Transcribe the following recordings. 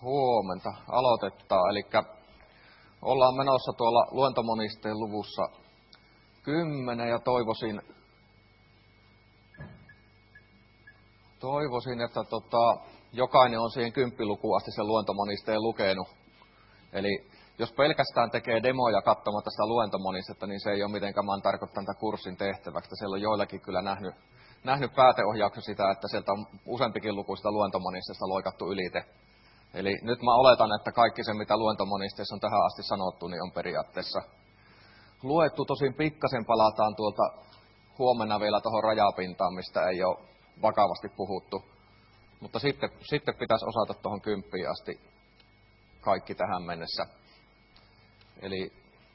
Huomenta. Aloitetaan. Eli ollaan menossa tuolla luentomonisteen luvussa 10 ja toivoisin että jokainen on siihen 10 lukuun asti sen luentomonisteen lukenut. Eli jos pelkästään tekee demoja katsomatta sitä luentomonistetta, niin se ei ole mitenkään, mä oon tarkoittanut tämän kurssin tehtäväksi. Siellä on joillakin kyllä nähnyt pääteohjauksen sitä, että sieltä on useampikin luku sitä luentomonistesta loikattu ylite. Eli nyt mä oletan, että kaikki se, mitä luentomonisteessa on tähän asti sanottu, niin on periaatteessa luettu. Tosin pikkasen palataan tuolta huomenna vielä tuohon rajapintaan, mistä ei ole vakavasti puhuttu. Mutta sitten pitäisi osata tuohon 10 asti kaikki tähän mennessä. Eli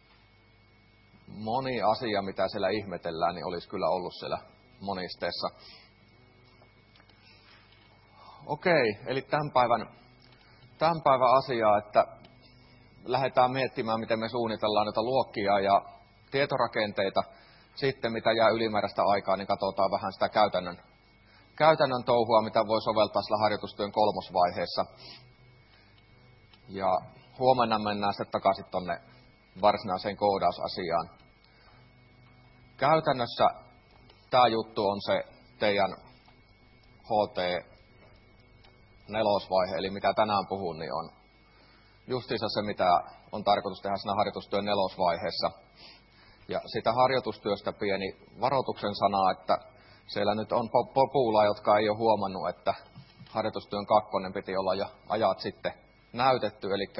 moni asia, mitä siellä ihmetellään, niin olisi kyllä ollut siellä monisteessa. Okei, eli tämän päivän asiaa, että lähdetään miettimään, miten me suunnitellaan näitä luokkia ja tietorakenteita. Sitten, mitä jää ylimääräistä aikaa, niin katsotaan vähän sitä käytännön touhua, mitä voi soveltaa sillä harjoitustyön 3. vaiheessa. Ja huomenna mennään sitten takaisin tuonne varsinaiseen koodausasiaan. Käytännössä tämä juttu on se teidän HT4-vaihe, eli mitä tänään puhun, niin on justiinsa se, mitä on tarkoitus tehdä siinä harjoitustyön 4. vaiheessa. Ja sitä harjoitustyöstä pieni varoituksen sana, että siellä nyt on popuulaa, jotka ei ole huomannut, että harjoitustyön 2 piti olla jo ajat sitten näytetty, eli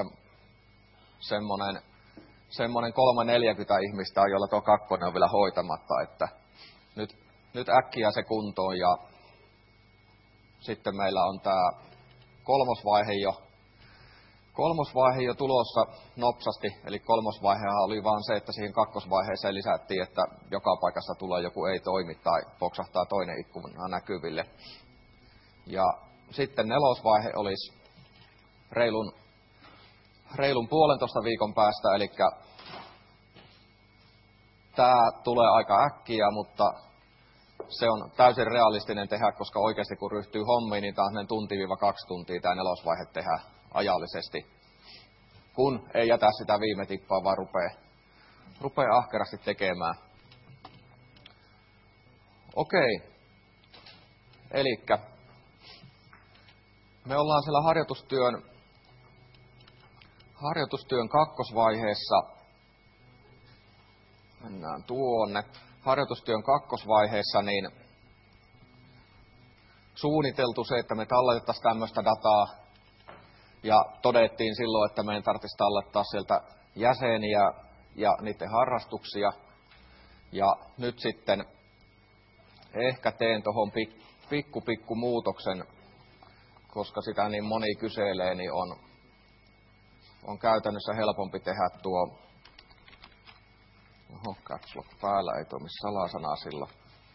semmoinen 340 ihmistä, jolla tuo 2 on vielä hoitamatta, että nyt äkkiä se kuntoon ja sitten meillä on tämä 3. vaihe jo tulossa nopsasti, eli 3. vaihehan oli vaan se, että siihen 2. vaiheeseen lisättiin, että joka paikassa tulee joku ei toimi tai poksahtaa toinen ikkuna näkyville. Ja sitten 4. vaihe olisi reilun 1,5 viikon päästä, eli tämä tulee aika äkkiä, mutta se on täysin realistinen tehdä, koska oikeasti kun ryhtyy hommiin, niin tämä on 1–2 tuntia tämä 4. vaihe tehdä ajallisesti, kun ei jätä sitä viime tippaa, vaan rupeaa ahkerasti tekemään. Okei, elikkä me ollaan siellä harjoitustyön 2. vaiheessa. Mennään tuonne. Harjoitustyön 2. vaiheessa niin suunniteltu se, että me talletettaisiin tämmöistä dataa. Ja todettiin silloin, että meidän tarvitsisi tallettaa sieltä jäseniä ja niiden harrastuksia. Ja nyt sitten ehkä teen tuohon pikku muutoksen, koska sitä niin moni kyselee, niin on käytännössä helpompi tehdä tuo. Caps Lock päällä ei toimi salasanaa silloin.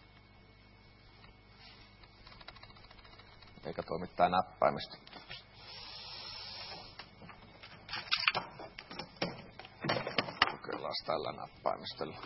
Eikä toimi tää näppäimistö. Kokeillaan tällä näppäimistöllä.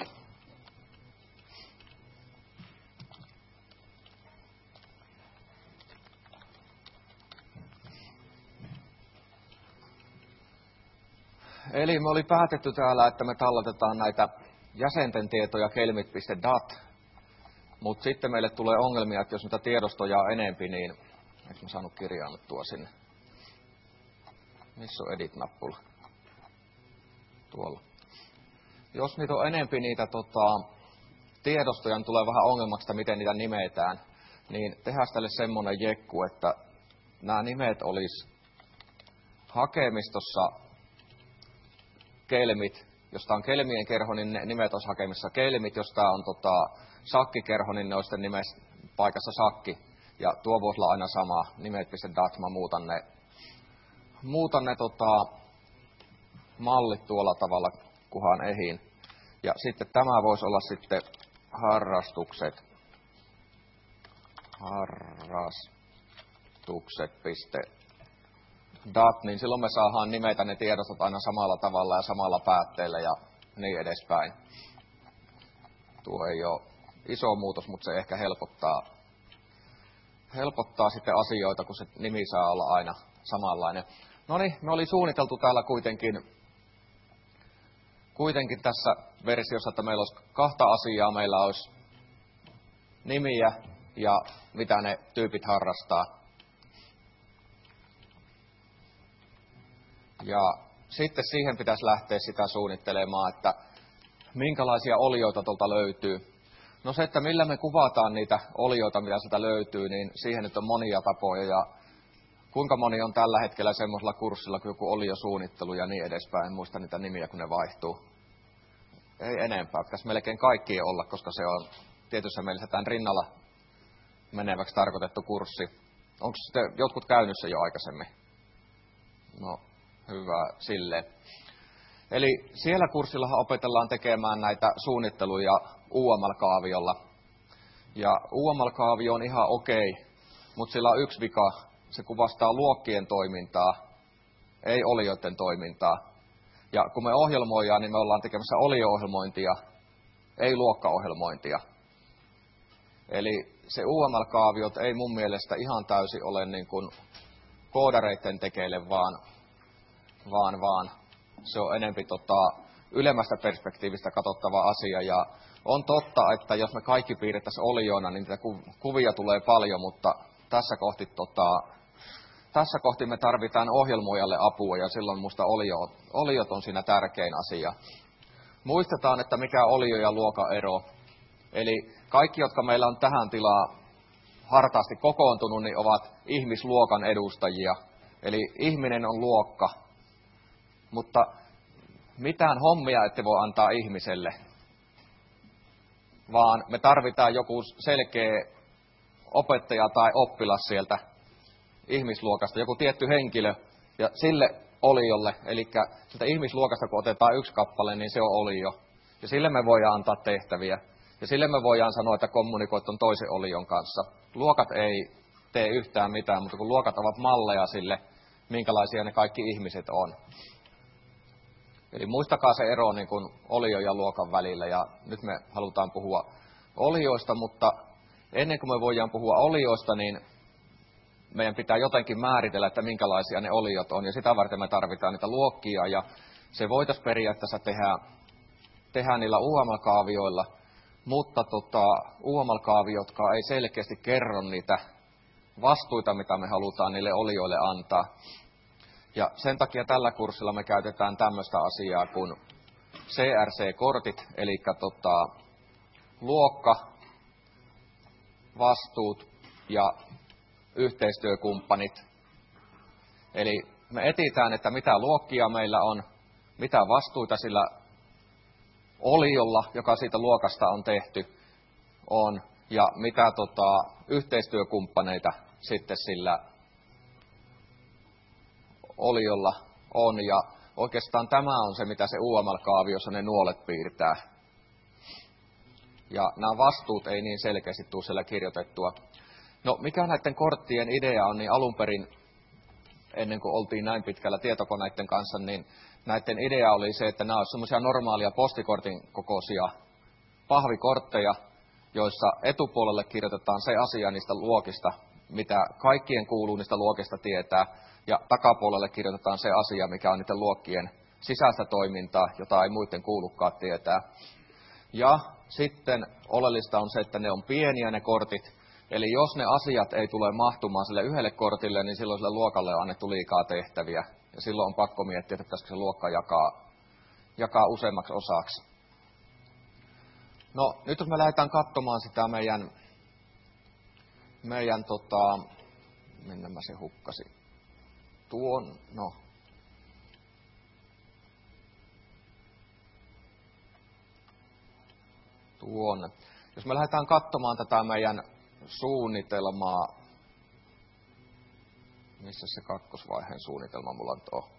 Eli me oli päätetty täällä, että me talletetaan näitä jäsenten tietoja kelmit.dat, mutta sitten meille tulee ongelmia, että jos niitä tiedostoja on enempi, niin eikö mä saanut kirjaannuttua sinne? Missä on edit-nappula? Tuolla. Jos niitä on enempi niitä tiedostoja, niin tulee vähän ongelmaksi, että miten niitä nimetään, niin tehdään tälle semmoinen jekku, että nämä nimet olisi hakemistossa kelmit. Jos tämä on kelmien kerho, niin ne nimet olisi hakemissa kelmit. Jos tämä on sakkikerho, niin ne olisi sitten paikassa sakki. Ja tuo voisi olla aina sama, nimet.dat, mä muutan ne mallit tuolla tavalla, kunhan ehin. Ja sitten tämä voisi olla sitten harrastukset.dat, niin silloin me saadaan nimetä ne tiedostot aina samalla tavalla ja samalla päätteellä ja niin edespäin. Tuo ei ole iso muutos, mutta se ehkä helpottaa sitten asioita, kun se nimi saa olla aina samanlainen. No niin, me oli suunniteltu täällä kuitenkin tässä versiossa, että meillä olisi 2 asiaa. Meillä olisi nimiä ja mitä ne tyypit harrastaa. Ja sitten siihen pitäisi lähteä sitä suunnittelemaan, että minkälaisia olioita tuolta löytyy. No se, että millä me kuvataan niitä olioita, mitä sieltä löytyy, niin siihen nyt on monia tapoja. Ja kuinka moni on tällä hetkellä semmoisella kurssilla kuin joku oliosuunnittelu ja niin edespäin. En muista niitä nimiä, kun ne vaihtuu. Ei enempää. Pitäisi melkein kaikkien olla, koska se on tietyssä mielessä tämän rinnalla meneväksi tarkoitettu kurssi. Onko sitten jotkut käynyt sen jo aikaisemmin? No, hyvä silleen. Eli siellä kurssillahan opetellaan tekemään näitä suunnitteluja UML-kaaviolla. Ja UML-kaavio on ihan okei, mutta sillä on yksi vika. Se kuvastaa luokkien toimintaa, ei olioiden toimintaa. Ja kun me ohjelmoidaan, niin me ollaan tekemässä olio-ohjelmointia, ei luokkaohjelmointia. Eli se UML-kaaviot ei mun mielestä ihan täysin ole niin kuin koodareiden tekeille, vaan se on enempi ylemmästä perspektiivistä katsottava asia. Ja on totta, että jos me kaikki piirrettäisiin olioina, niin niitä kuvia tulee paljon, mutta tässä kohti me tarvitaan ohjelmoijalle apua, ja silloin musta oliot on siinä tärkein asia. Muistetaan, että mikä on olio- ja luokan ero. Eli kaikki, jotka meillä on tähän tilaa hartaasti kokoontunut, niin ovat ihmisluokan edustajia. Eli ihminen on luokka. Mutta mitään hommia ette voi antaa ihmiselle, vaan me tarvitaan joku selkeä opettaja tai oppilas sieltä ihmisluokasta, joku tietty henkilö, ja sille oliolle, eli sieltä ihmisluokasta kun otetaan yksi kappale, niin se on olio. Ja sille me voidaan antaa tehtäviä, ja sille me voidaan sanoa, että kommunikoit on toisen olion kanssa. Luokat ei tee yhtään mitään, mutta kun luokat ovat malleja sille, minkälaisia ne kaikki ihmiset on. Eli muistakaa se ero niin kuin olio ja luokan välillä, ja nyt me halutaan puhua olioista, mutta ennen kuin me voidaan puhua olioista, niin meidän pitää jotenkin määritellä, että minkälaisia ne oliot on, ja sitä varten me tarvitaan niitä luokkia, ja se voitaisiin periaatteessa tehdä niillä UML-kaavioilla, mutta UML-kaaviotkaan ei selkeästi kerro niitä vastuita, mitä me halutaan niille olioille antaa. Ja sen takia tällä kurssilla me käytetään tämmöistä asiaa kuin CRC-kortit, eli luokka, vastuut ja yhteistyökumppanit. Eli me etsitään, että mitä luokkia meillä on, mitä vastuita sillä oliolla, joka siitä luokasta on tehty, on, ja mitä yhteistyökumppaneita sitten sillä oliolla on. Ja oikeastaan tämä on se, mitä se UML-kaaviossa ne nuolet piirtää. Ja nämä vastuut ei niin selkeästi tule siellä kirjoitettua. No, mikä näiden korttien idea on, niin alun perin, ennen kuin oltiin näin pitkällä tietokoneiden kanssa, niin näiden idea oli se, että nämä olisivat semmoisia normaalia postikortin kokoisia pahvikortteja, joissa etupuolelle kirjoitetaan se asia niistä luokista, mitä kaikkien kuuluu niistä luokista tietää, ja takapuolelle kirjoitetaan se asia, mikä on niiden luokkien sisäistä toimintaa, jota ei muiden kuulukaan tietää. Ja sitten oleellista on se, että ne on pieniä ne kortit, eli jos ne asiat ei tule mahtumaan sille yhdelle kortille, niin silloin sille luokalle on annettu liikaa tehtäviä. Ja silloin on pakko miettiä, että pitäisikö se luokka jakaa useammaksi osaksi. No, nyt jos me lähdetään katsomaan sitä meidän minne mä se hukkasin? Tuonne. Jos me lähdetään katsomaan tätä meidän suunnitelmaa, missä se kakkosvaiheen suunnitelma mulla nyt on?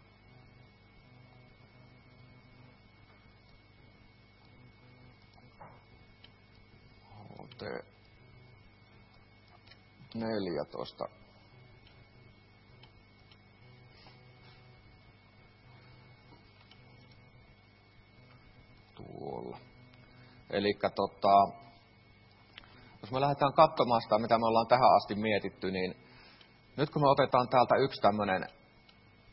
HT14. Tuolla. Elikkä jos me lähdetään katsomaan sitä, mitä me ollaan tähän asti mietitty, niin nyt kun me otetaan täältä yksi tämmöinen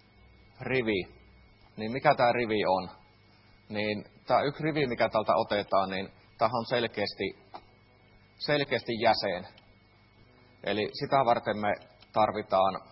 rivi. Niin mikä tämä rivi on? Niin tämä yksi rivi, mikä tältä otetaan, niin tämä on selkeästi jäsen. Eli sitä varten me tarvitaan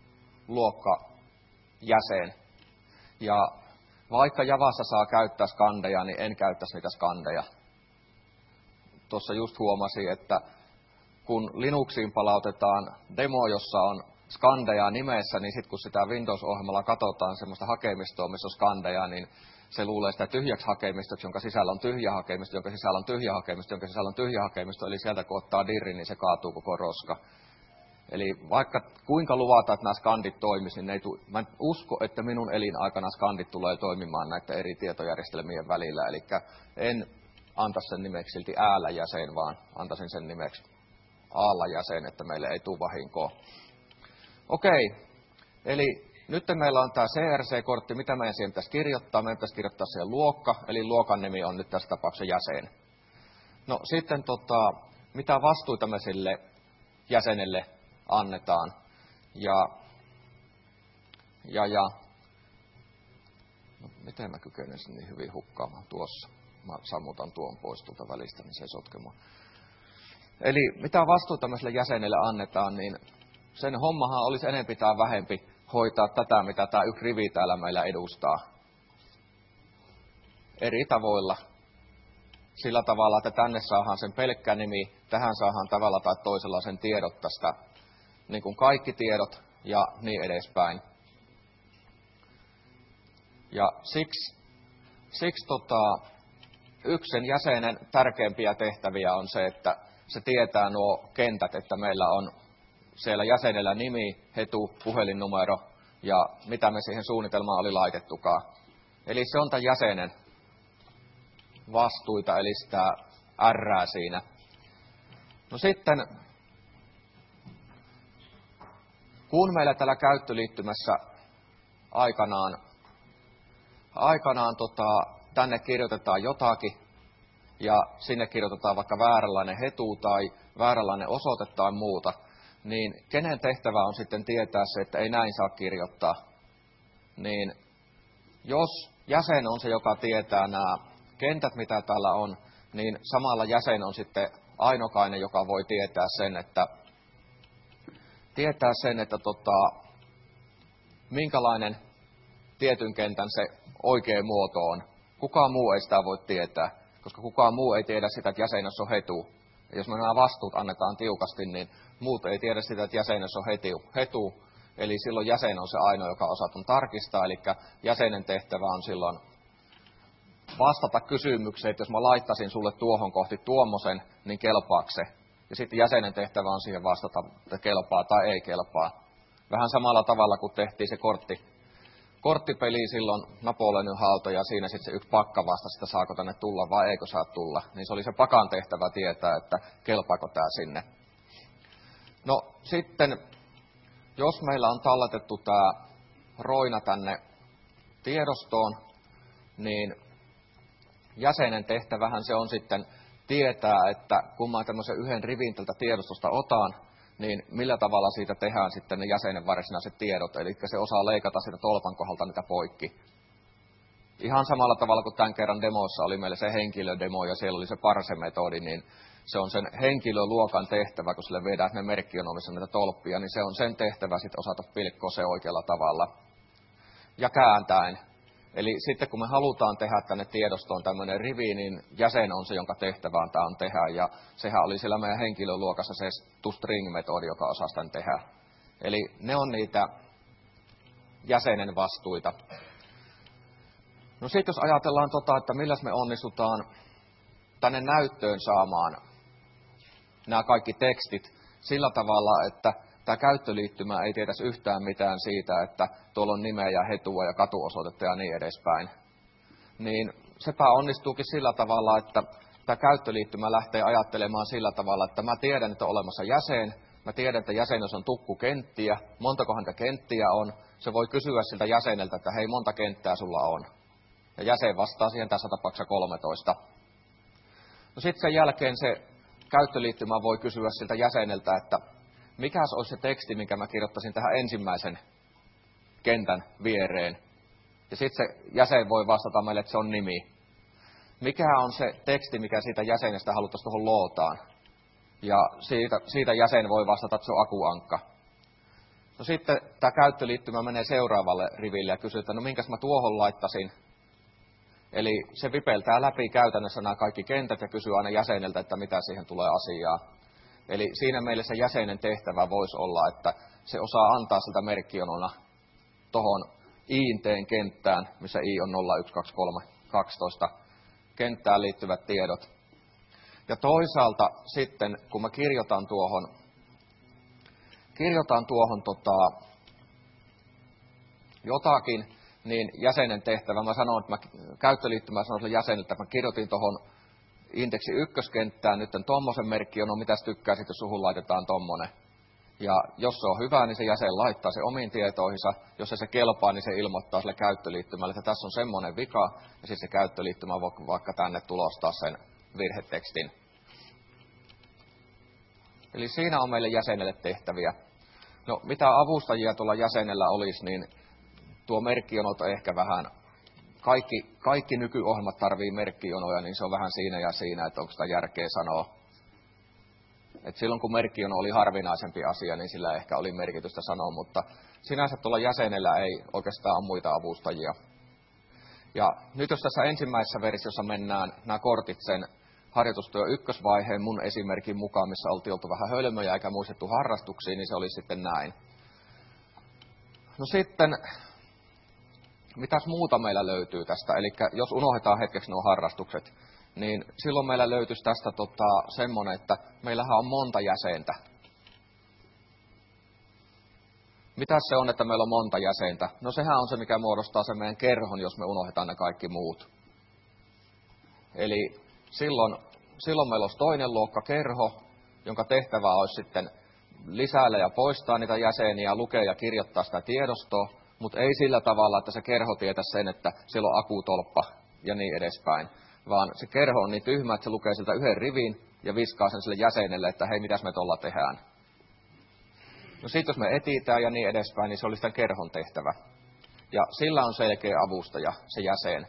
luokkajäsen. Ja vaikka Javassa saa käyttää skandeja, niin en käyttäisi niitä skandeja. Tuossa just huomasin, että kun Linuxiin palautetaan demo, jossa on skandeja nimessä, niin sitten kun sitä Windows-ohjelmalla katsotaan semmoista hakemistoa, missä on skandeja, niin se luulee sitä tyhjäksi hakemistoksi, jonka sisällä on tyhjä hakemisto, jonka sisällä on tyhjä hakemisto, jonka sisällä on tyhjä hakemisto, eli sieltä kun ottaa dirri, niin se kaatuu koko roska. Eli vaikka kuinka luvataan, että nämä skandit toimisi, niin mä en usko, että minun elinaikana skandit tulee toimimaan näiden eri tietojärjestelmien välillä. Eli en antaisi sen nimeksi silti äällä jäsen, vaan antaisin sen nimeksi aalla jäsen, että meille ei tule vahinkoa. Okei, eli nyt meillä on tämä CRC-kortti, mitä meidän siihen pitäisi kirjoittaa? Meidän pitäisi kirjoittaa siihen luokka, eli luokan nimi on nyt tässä tapauksessa jäsen. No sitten mitä vastuita me sille jäsenelle annetaan. No, miten mä kykenen sen niin hyvin hukkaamaan tuossa? Mä sammutan tuon pois tuolta välistä, niin se ei sotkemaan. Eli mitä vastuuta me sille jäsenelle annetaan, niin sen hommahan olisi enempi tai vähempi hoitaa tätä, mitä tämä yksi rivi täällä meillä edustaa. Eri tavoilla. Sillä tavalla, että tänne saadaan sen pelkkä nimi, tähän saadaan tavalla tai toisella sen tiedot tästä, niin kuin kaikki tiedot ja niin edespäin. Ja siksi yksi sen jäsenen tärkeimpiä tehtäviä on se, että se tietää nuo kentät, että meillä on siellä jäsenellä nimi, hetu, puhelinnumero ja mitä me siihen suunnitelmaan oli laitettukaan. Eli se on tämän jäsenen vastuita, eli sitä R siinä. No sitten, kun meillä tällä käyttöliittymässä aikanaan tänne kirjoitetaan jotakin, ja sinne kirjoitetaan vaikka vääränlainen hetu tai vääränlainen osoite tai muuta, niin kenen tehtävä on sitten tietää se, että ei näin saa kirjoittaa. Niin jos jäsen on se, joka tietää nämä kentät, mitä täällä on, niin samalla jäsen on sitten ainokainen, joka voi tietää sen, että minkälainen tietyn kentän se oikea muoto on. Kukaan muu ei sitä voi tietää, koska kukaan muu ei tiedä sitä, että jäsenessä on hetu. Ja jos me nämä vastuut annetaan tiukasti, niin muut ei tiedä sitä, että jäsenessä on hetu. Eli silloin jäsen on se ainoa, joka osataan tarkistaa. Eli jäsenen tehtävä on silloin vastata kysymykseen, että jos mä laittaisin sulle tuohon kohti tuommoisen, niin kelpaako se? Ja sitten jäsenen tehtävä on siihen vastata, että kelpaa tai ei kelpaa. Vähän samalla tavalla kuin tehtiin se korttipeli silloin Napoleonin haalto, ja siinä sitten se yksi pakka vastasi, että saako tänne tulla vai eikö saa tulla. Niin se oli se pakan tehtävä tietää, että kelpaako tämä sinne. No sitten, jos meillä on talletettu tämä roina tänne tiedostoon, niin jäsenen tehtävähän se on sitten tietää, että kun mä tämmöisen yhden rivin tältä tiedostosta otan, niin millä tavalla siitä tehdään sitten ne jäsenen varsinaiset tiedot, eli se osaa leikata sitä tolpan kohdalta niitä poikki. Ihan samalla tavalla kuin tämän kerran demoissa oli meillä se henkilödemo ja siellä oli se parse-metodi, niin se on sen henkilöluokan tehtävä, kun sille viedään ne merkkionomissa näitä tolppia, niin se on sen tehtävä sitten osata pilkkoa se oikealla tavalla. Ja kääntäen. Eli sitten kun me halutaan tehdä tänne tiedostoon tämmöinen rivi, niin jäsen on se, jonka tehtävään tämä on tehdä. Ja sehän oli siellä meidän henkilöluokassa se toString-metodi, joka osaa tämän tehdä. Eli ne on niitä jäsenen vastuita. No sitten jos ajatellaan että milläs me onnistutaan tänne näyttöön saamaan nämä kaikki tekstit sillä tavalla, että tämä käyttöliittymä ei tietäisi yhtään mitään siitä, että tuolla on nimeä ja hetua ja katuosoitetta ja niin edespäin. Niin sepä onnistuukin sillä tavalla, että tämä käyttöliittymä lähtee ajattelemaan sillä tavalla, että mä tiedän, että on olemassa jäsen, mä tiedän, että jäsenessä on tukkukenttiä, montakohan niitä kenttiä on. Se voi kysyä siltä jäseneltä, että hei, monta kenttää sulla on. Ja jäsen vastaa siihen tässä tapauksessa 13. No sitten sen jälkeen se käyttöliittymä voi kysyä siltä jäseneltä, että mikäs olisi se teksti, minkä mä kirjoittaisin tähän ensimmäisen kentän viereen. Ja sitten se jäsen voi vastata meille, että se on nimi. Mikä on se teksti, mikä siitä jäsenestä haluttaisiin tuohon lootaan? Ja siitä jäsen voi vastata, että se on akuankka. No sitten tämä käyttöliittymä menee seuraavalle riville ja kysyy, että no minkäs mä tuohon laittaisin. Eli se vipeltää läpi käytännössä nämä kaikki kentät ja kysyy aina jäseneltä, että mitä siihen tulee asiaa. Eli siinä meille se jäsenen tehtävä voisi olla, että se osaa antaa siltä merkkijonona tuohon INT:n kenttään, missä I on 0, 1, 2, 3, 12, kenttään liittyvät tiedot. Ja toisaalta sitten, kun mä kirjoitan tuohon jotakin, niin jäsenen tehtävä, mä sanon, että käyttöliittymä sanon sille jäsenelle, että mä kirjoitin tuohon indeksi 1-kenttään nyt tommosen merkkijonon, mitäs tykkäisit, jos suhun laitetaan tommonen. Ja jos se on hyvä, niin se jäsen laittaa se omiin tietoihinsa. Jos se kelpaa, niin se ilmoittaa sille käyttöliittymälle, että tässä on semmoinen vika, ja sitten se käyttöliittymä voi vaikka tänne tulostaa sen virhetekstin. Eli siinä on meille jäsenelle tehtäviä. No, mitä avustajia tuolla jäsenellä olisi, niin tuo merkkijonot on ehkä vähän, kaikki nykyohjelmat tarvii merkkijonoja, niin se on vähän siinä ja siinä, että onko sitä järkeä sanoa. Et silloin kun merkkijono oli harvinaisempi asia, niin sillä ehkä oli merkitystä sanoa, mutta sinänsä tuolla jäsenellä ei oikeastaan ole muita avustajia. Ja nyt jos tässä ensimmäisessä versiossa mennään nämä kortit sen harjoitustyö ykkösvaiheen mun esimerkin mukaan, missä oltiin oltu vähän hölmöjä eikä muistettu harrastuksiin, niin se oli sitten näin. No sitten, mitäs muuta meillä löytyy tästä? Eli jos unohdetaan hetkeksi nuo harrastukset, niin silloin meillä löytyisi tästä semmoinen, että meillähän on monta jäsentä. Mitäs se on, että meillä on monta jäsentä? No sehän on se, mikä muodostaa sen meidän kerhon, jos me unohdetaan ne kaikki muut. Eli silloin meillä olisi toinen luokka kerho, jonka tehtävä olisi sitten lisäillä ja poistaa niitä jäseniä, lukea ja kirjoittaa sitä tiedostoa, mutta ei sillä tavalla, että se kerho tietää sen, että siellä on akutolppa ja niin edespäin. Vaan se kerho on niin tyhmä, että se lukee siltä yhden rivin ja viskaa sen sille jäsenelle, että hei, mitäs me tuolla tehdään. No sitten jos me etsitään ja niin edespäin, niin se oli sitä kerhon tehtävä. Ja sillä on selkeä avustaja, se jäsen.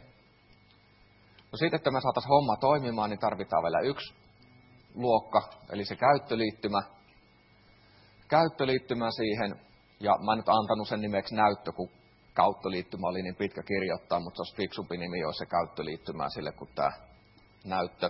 No sitten, että me saataisiin homma toimimaan, niin tarvitaan vielä yksi luokka, eli se käyttöliittymä. Käyttöliittymä siihen, ja mä en nyt antanut sen nimeksi näyttö, kun käyttöliittymä oli niin pitkä kirjoittaa, mutta se olisi fiksumpi nimi, olisi se käyttöliittymä sille kuin tämä näyttö.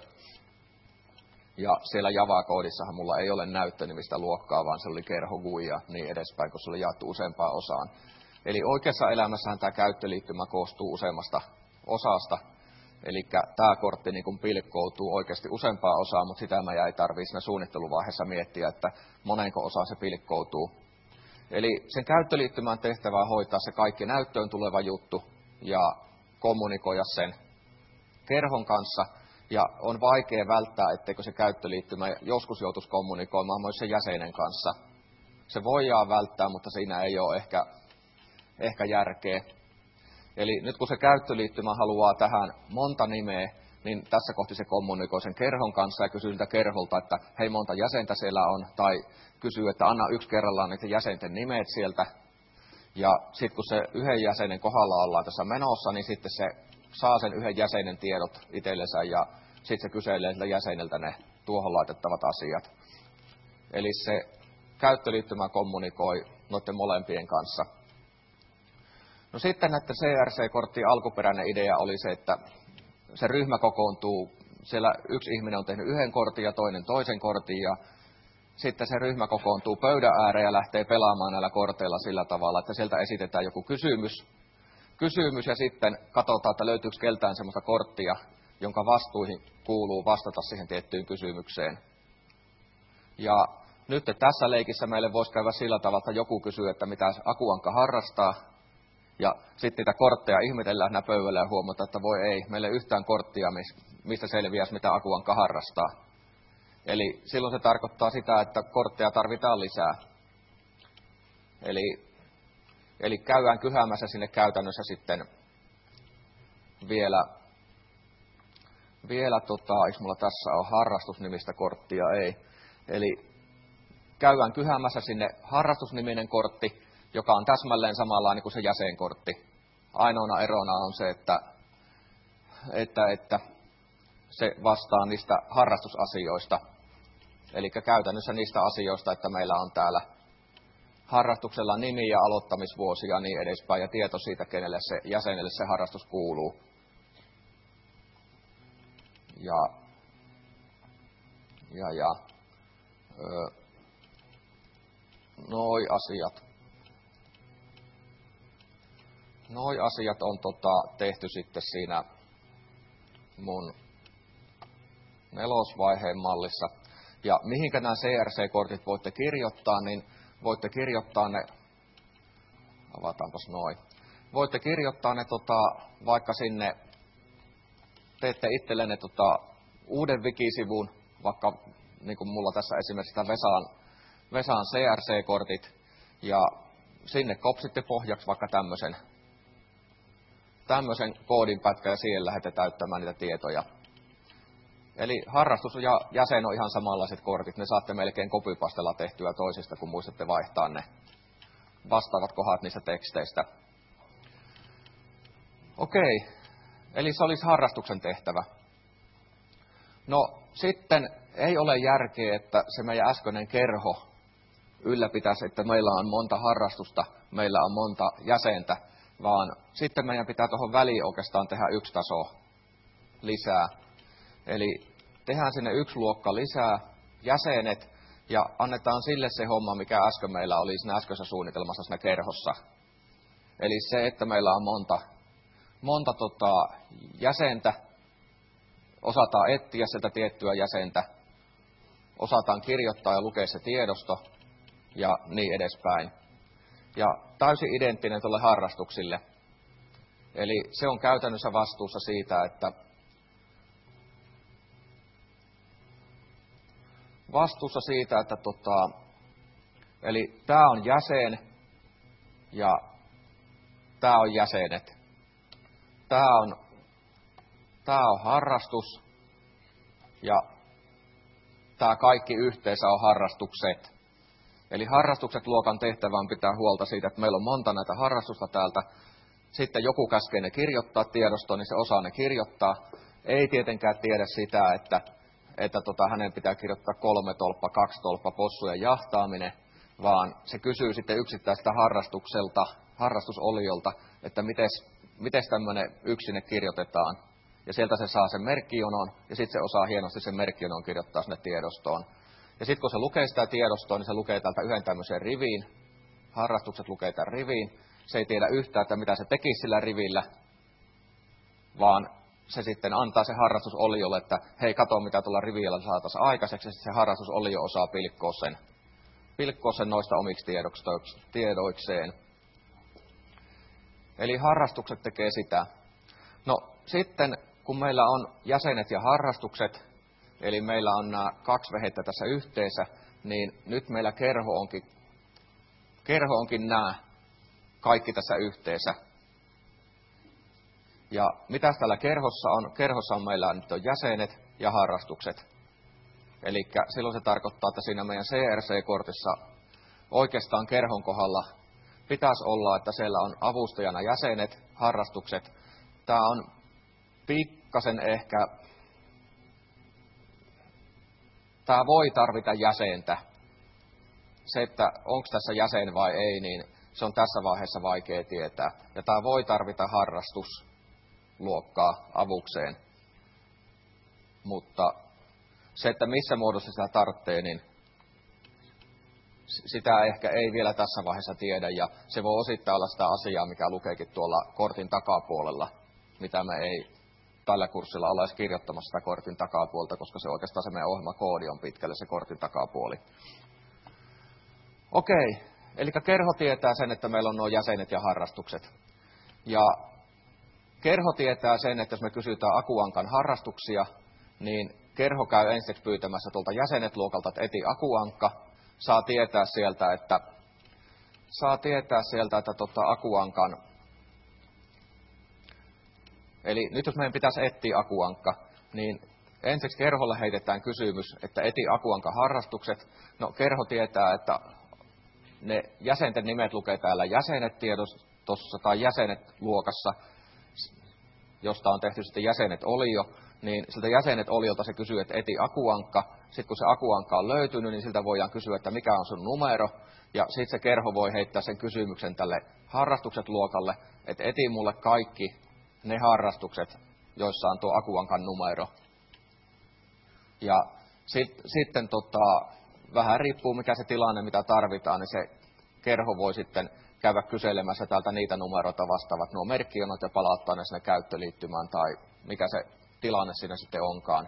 Ja siellä Java-koodissahan mulla ei ole näyttönimistä luokkaa, vaan se oli kerho GUI ja niin edespäin, kun se oli jaettu useampaan osaan. Eli oikeassa elämässähän tämä käyttöliittymä koostuu useammasta osasta. Eli tämä kortti niin kuin pilkkoutuu oikeasti useampaan osaan, mutta sitä me ei tarvitse siinä suunnitteluvaiheessa miettiä, että monenko osaan se pilkkoutuu. Eli sen käyttöliittymän tehtävä on hoitaa se kaikki näyttöön tuleva juttu ja kommunikoida sen kerhon kanssa. Ja on vaikea välttää, etteikö se käyttöliittymä joskus joutuisi kommunikoimaan myös sen jäsenen kanssa. Se voidaan välttää, mutta siinä ei ole ehkä järkeä. Eli nyt kun se käyttöliittymä haluaa tähän monta nimeä, niin tässä kohti se kommunikoi sen kerhon kanssa ja kysyy siltä kerholta, että hei, monta jäsentä siellä on, tai kysyy, että anna yksi kerrallaan niiden jäsenten nimet sieltä. Ja sitten kun se yhden jäsenen kohdalla ollaan tässä menossa, niin sitten se saa sen yhden jäsenen tiedot itsellensä ja sitten se kyselee siltä jäseneltä ne tuohon laitettavat asiat. Eli se käyttöliittymä kommunikoi noiden molempien kanssa. No sitten näiden CRC-korttien alkuperäinen idea oli se, että se ryhmä kokoontuu, siellä yksi ihminen on tehnyt yhden kortin ja toinen toisen kortin ja sitten se ryhmä kokoontuu pöydän ääreen ja lähtee pelaamaan näillä korteilla sillä tavalla, että sieltä esitetään joku kysymys ja sitten katsotaan, että löytyykö keltään semmoista korttia, jonka vastuihin kuuluu vastata siihen tiettyyn kysymykseen. Ja nyt tässä leikissä meille voisi käydä sillä tavalla, että joku kysyy, että mitä akuankka harrastaa, ja sitten niitä kortteja ihmetellään siinä pöydällä ja huomataan, että voi ei, meillä ei yhtään korttia, mistä selviäisi, mitä akuankka harrastaa. Eli silloin se tarkoittaa sitä, että kortteja tarvitaan lisää. Eli käydään kyhäämässä sinne käytännössä sitten vielä eikö mulla tässä ole harrastusnimistä korttia? Ei. Eli käydään kyhäämässä sinne harrastusniminen kortti, joka on täsmälleen samanlainen kuin se jäsenkortti. ainoana erona on se, että se vastaa niistä harrastusasioista. Eli käytännössä niistä asioista, että meillä on täällä harrastuksella nimi ja aloittamisvuosi ja niin edespäin, ja tieto siitä, kenelle se jäsenelle se harrastus kuuluu. Noi asiat on tehty sitten siinä mun 4. mallissa. Ja mihinkä nämä CRC-kortit voitte kirjoittaa, niin voitte kirjoittaa ne, avataanpas noin. Voitte kirjoittaa ne vaikka sinne, teette itsellenne uuden wikisivun, vaikka niin kuin mulla tässä esimerkiksi tämä Vesan CRC-kortit, ja sinne kopsitte pohjaksi vaikka tämmöisen koodinpätkän, ja siihen lähdette täyttämään niitä tietoja. Eli harrastus ja jäsen on ihan samanlaiset kortit. Ne saatte melkein copypastella tehtyä toisista, kun muistatte vaihtaa ne vastaavat kohdat niistä teksteistä. Okei, eli se olisi harrastuksen tehtävä. No sitten ei ole järkeä, että se meidän äskeinen kerho ylläpitäisi, että meillä on monta harrastusta, meillä on monta jäsentä, vaan sitten meidän pitää tuohon väliin oikeastaan tehdä 1 taso lisää. Eli tehdään sinne 1 luokka lisää, jäsenet, ja annetaan sille se homma, mikä äsken meillä oli siinä äskeisessä suunnitelmassa siinä kerhossa. Eli se, että meillä on monta jäsentä, osataan etsiä sieltä tiettyä jäsentä, osataan kirjoittaa ja lukea se tiedosto ja niin edespäin. Ja täysin identtinen tuolle harrastuksille. Eli se on käytännössä vastuussa siitä, että eli tämä on jäsen ja tämä on jäsenet. Tämä on harrastus ja tämä kaikki yhteensä on harrastukset. Eli harrastukset luokan tehtävään pitää huolta siitä, että meillä on monta näitä harrastusta täältä. Sitten joku käskee ne kirjoittaa tiedostoon, niin se osaa ne kirjoittaa. Ei tietenkään tiedä sitä, että hänen pitää kirjoittaa 3 tolppa, 2 tolppa, possujen jahtaaminen, vaan se kysyy sitten yksittäistä harrastusoliolta, että miten tämmöinen sinne kirjoitetaan. Ja sieltä se saa sen merkkijonon, ja sitten se osaa hienosti sen merkkijonon kirjoittaa sinne tiedostoon. Ja sitten kun se lukee sitä tiedostoa, niin se lukee täältä yhden tämmöisen riviin. Harrastukset lukee tämän riviin. Se ei tiedä yhtään, että mitä se tekisi sillä rivillä, vaan se sitten antaa se harrastusoliolle, että hei, kato mitä tuolla rivillä saataisiin aikaiseksi, ja se harrastusolio osaa pilkkoa sen noista omiksi tiedoikseen. Eli harrastukset tekee sitä. No sitten, kun meillä on jäsenet ja harrastukset, eli meillä on nämä 2 vehettä tässä yhteensä, niin nyt meillä kerho onkin nämä kaikki tässä yhteensä. Ja mitä täällä kerhossa on? Kerhossa on meillä nyt on jäsenet ja harrastukset. Eli silloin se tarkoittaa, että siinä meidän CRC-kortissa oikeastaan kerhon kohdalla pitäisi olla, että siellä on avustajana jäsenet, harrastukset. Tämä on pikkasen ehkä, tämä voi tarvita jäsentä. Se, että onko tässä jäsen vai ei, niin se on tässä vaiheessa vaikea tietää. Ja tämä voi tarvita harrastusluokkaa avukseen. Mutta se, että missä muodossa sitä tarvitsee, niin sitä ehkä ei vielä tässä vaiheessa tiedä. Ja se voi osittain olla sitä asiaa, mikä lukeekin tuolla kortin takapuolella, mitä me ei tällä kurssilla olla edes kirjoittamassa sitä kortin takapuolta, koska se oikeastaan se meidän ohjelmakoodi on pitkälle se kortin takapuoli. Okei, eli kerho tietää sen, että meillä on nuo jäsenet ja harrastukset. Ja kerho tietää sen, että jos me kysytään Akuankan harrastuksia, niin kerho käy ensiksi pyytämässä tuolta jäsenet-luokalta, että eti Akuankka, saa tietää sieltä, että Akuankan. Eli nyt jos meidän pitäisi etsiä Akuankka, niin ensiksi kerholle heitetään kysymys, että eti Akuankan harrastukset. No kerho tietää, että ne jäsenten nimet lukee täällä jäsenet tuossa tai jäsenet luokassa, josta on tehty sitten jäsenet olio, niin siltä jäsenet oliolta se kysyy, että eti akuankka. Sitten kun se akuankka on löytynyt, niin siltä voidaan kysyä, että mikä on sun numero. Ja sitten se kerho voi heittää sen kysymyksen tälle harrastukset luokalle, että eti mulle kaikki ne harrastukset, joissa on tuo akuankan numero. Ja sitten vähän riippuu mikä se tilanne, mitä tarvitaan, niin se kerho voi sitten käydä kyselemässä täältä niitä numeroita vastaavat nuo merkkijonot ja palauttaa ne sinne käyttöliittymään tai mikä se tilanne siinä sitten onkaan.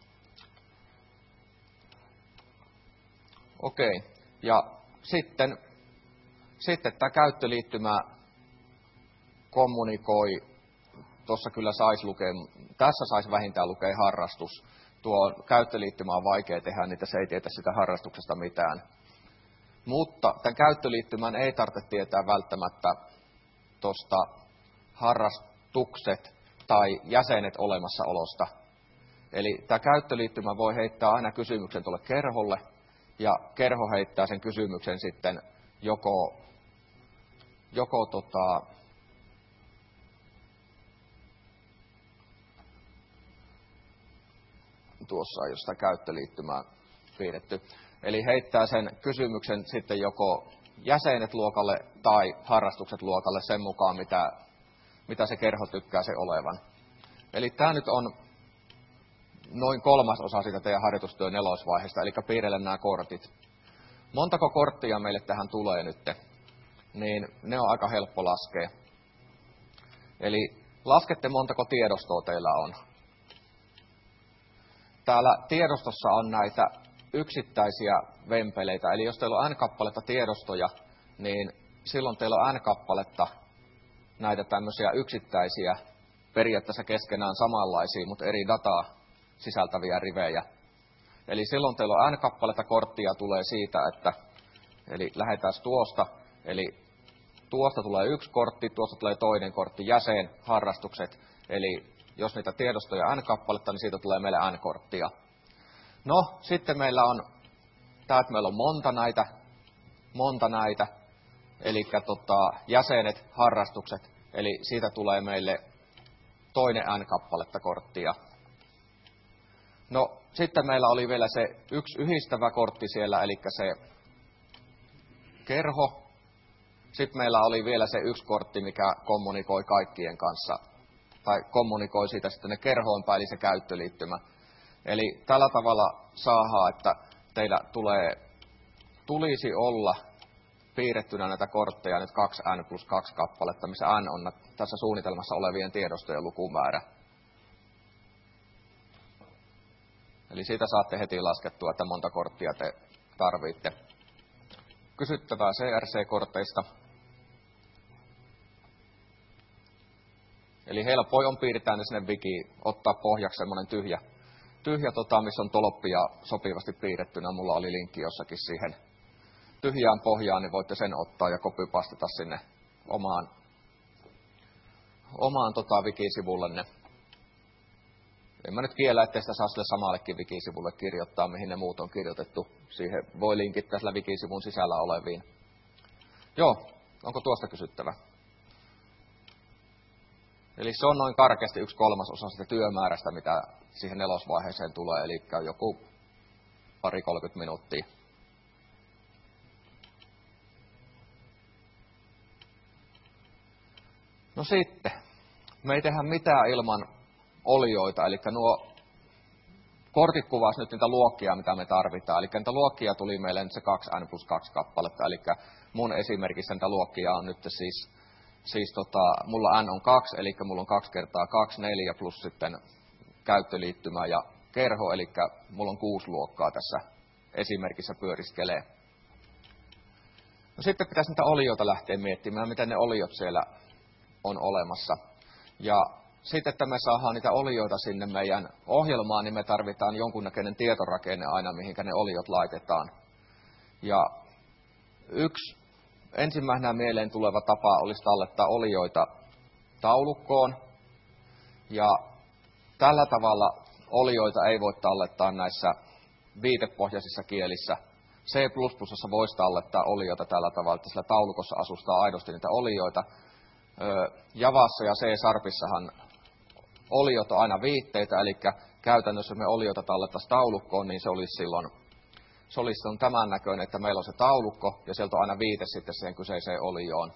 Okei, ja sitten tämä käyttöliittymä kommunikoi, tuossa kyllä tässä saisi vähintään lukea harrastus. Tuo käyttöliittymä on vaikea tehdä, niin se ei tietä sitä harrastuksesta mitään. Mutta tämän käyttöliittymän ei tarvitse tietää välttämättä tuosta harrastukset tai jäsenet olemassaolosta. Eli tämä käyttöliittymä voi heittää aina kysymyksen tuolle kerholle, ja kerho heittää sen kysymyksen sitten joko tuossa on jo sitä käyttöliittymää piirretty. Eli heittää sen kysymyksen sitten joko jäsenet luokalle tai harrastukset luokalle sen mukaan, mitä se kerho tykkää se olevan. Eli tämä nyt on noin 1/3 siitä teidän harjoitustyön 4. eli piirrellä nämä kortit. Montako korttia meille tähän tulee nyt? Niin ne on aika helppo laskea. Eli laskette montako tiedostoa teillä on. Täällä tiedostossa on näitä yksittäisiä vempeleitä, eli jos teillä on n-kappaletta tiedostoja, niin silloin teillä on n-kappaletta näitä tämmöisiä yksittäisiä, periaatteessa keskenään samanlaisia, mutta eri dataa sisältäviä rivejä. Eli silloin teillä on n-kappaletta korttia tulee siitä, eli lähdetään tuosta, eli tuosta tulee 1 kortti, tuosta tulee toinen kortti, jäsen, harrastukset, eli jos niitä tiedostoja n-kappaletta, niin siitä tulee meille n-korttia. No, sitten meillä on, täältä meillä on monta näitä, eli jäsenet, harrastukset, eli siitä tulee meille toinen n-kappaletta korttia. No, sitten meillä oli vielä se yksi yhdistävä kortti siellä, eli se kerho. Sitten meillä oli vielä se 1 kortti, mikä kommunikoi kaikkien kanssa, tai kommunikoi siitä sitten ne kerhoon eli se käyttöliittymä. Eli tällä tavalla saadaan, että teillä tulisi olla piirrettynä näitä kortteja nyt 2n+2 kappaletta, missä n on tässä suunnitelmassa olevien tiedostojen lukumäärä. Eli siitä saatte heti laskettua, että monta korttia te tarvitte. Kysyttävää CRC-korteista. Eli helpoin on piirtää ne sinne wikiin, ottaa pohjaksi semmoinen tyhjä missä on tolppia sopivasti piirrettynä. Mulla oli linkki jossakin siihen tyhjään pohjaan, niin voitte sen ottaa ja copypastata sinne omaan wikisivullenne. En mä nyt kiellä, ettei sitä saa sille samallekin wikisivulle kirjoittaa, mihin ne muut on kirjoitettu. Siihen voi linkittää sillä wikisivun sisällä oleviin. Joo, onko tuosta kysyttävä? Eli se on noin karkeasti 1/3 sitä työmäärästä, mitä siihen 4. tulee, eli joku 20-30 minuuttia. No sitten, me ei tehdä mitään ilman olioita, eli nuo kortit kuvasivat nyt niitä luokkia, mitä me tarvitaan. Eli niitä luokkia tuli meille nyt se 2n+2 kappaletta, eli mun esimerkissä niitä luokkia on nyt siis mulla n on 2, eli mulla on 2 × 2, 4 plus sitten käyttöliittymä ja kerho, eli mulla on 6 luokkaa tässä esimerkissä pyöriskelee. No sitten pitäisi niitä olioita lähteä miettimään, miten ne oliot siellä on olemassa. Ja sitten, että me saadaan niitä olioita sinne meidän ohjelmaan, niin me tarvitaan jonkunnäköinen tietorakenne aina, mihinkä ne oliot laitetaan. Ja yksi ensimmäisenä mieleen tuleva tapa olisi tallettaa olioita taulukkoon. Ja tällä tavalla olioita ei voi tallettaa näissä viitepohjaisissa kielissä. C++ voisi tallettaa olioita tällä tavalla, että sillä taulukossa asustaa aidosti niitä olioita. Javassa ja C-Sharpissahan oliot on aina viitteitä, eli käytännössä me oliota tallettaisiin taulukkoon, niin se olisi silloin tämän näköinen, että meillä on se taulukko ja sieltä on aina viite sitten siihen kyseiseen olioon.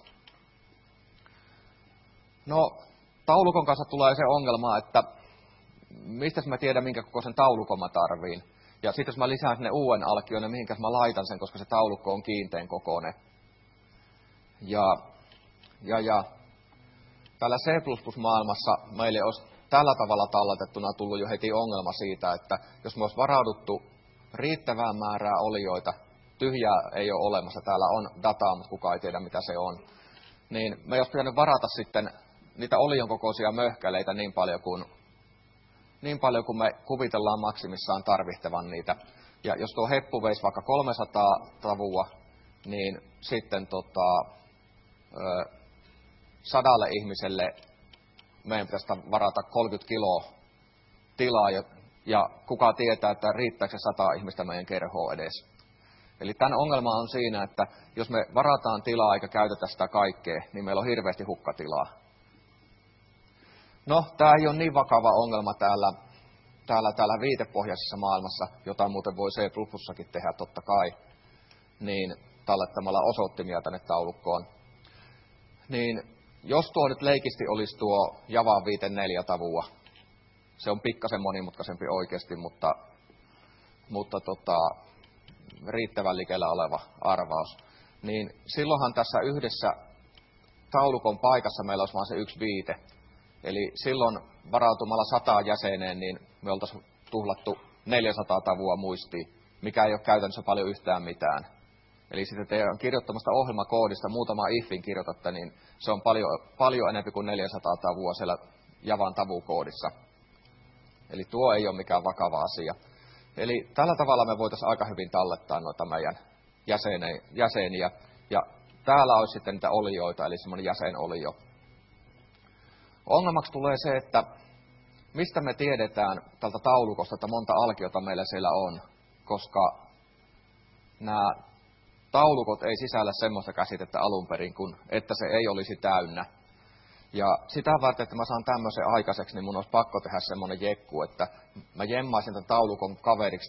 No, taulukon kanssa tulee se ongelma, että mistä mä tiedän, minkä kokoisen taulukon mä tarviin. Ja sitten jos mä lisään sinne uuden alkion, niin mihinkäs mä laitan sen, koska se taulukko on kiinteän kokoinen. Ja täällä C++-maailmassa meille olisi tällä tavalla talletettuna tullut jo heti ongelma siitä, että jos me olisi varauduttu riittävää määrää olioita, tyhjää ei ole olemassa, täällä on dataa, mutta kukaan ei tiedä mitä se on, niin me ei olisi pitänyt varata sitten niitä olion kokoisia möhkäleitä niin paljon kuin me kuvitellaan maksimissaan tarvittavan niitä. Ja jos tuo heppu veisi vaikka 300 tavua, niin sitten 100 ihmiselle meidän pitäisi varata 30 kiloa tilaa, ja kuka tietää, että riittääkö se 100 ihmistä meidän kerhoon edes. Eli tämän ongelma on siinä, että jos me varataan tilaa eikä käytetä sitä kaikkea, niin meillä on hirveästi hukkatilaa. No, tämä ei ole niin vakava ongelma täällä viitepohjaisessa maailmassa, jota muuten voi C++sakin tehdä totta kai, niin tallettamalla osoittimia tänne taulukkoon. Niin jos tuo nyt leikisti olisi tuo Java 54 tavua, se on pikkasen monimutkaisempi oikeasti, mutta riittävän likellä oleva arvaus, niin silloinhan tässä yhdessä taulukon paikassa meillä olisi vain se yksi viite. Eli silloin varautumalla 100 jäseneen, niin me oltaisiin tuhlattu 400 tavua muistiin, mikä ei ole käytännössä paljon yhtään mitään. Eli sitten teidän kirjoittamasta ohjelmakoodista muutama ifin kirjoitatte, niin se on paljon enemmän kuin 400 tavua siellä Javan tavukoodissa. Eli tuo ei ole mikään vakava asia. Eli tällä tavalla me voitaisiin aika hyvin tallettaa noita meidän jäseniä. Ja täällä olisi sitten niitä olioita, eli semmoinen jäsenolio. Ongelmaksi tulee se, että mistä me tiedetään tältä taulukosta, että monta alkiota meillä siellä on, koska nämä taulukot ei sisällä semmoista käsitettä alun perin, kuin että se ei olisi täynnä. Ja sitä varten, että mä saan tämmöisen aikaiseksi, niin mun olisi pakko tehdä semmoinen jekku, että mä jemmaisin tämän taulukon kaveriksi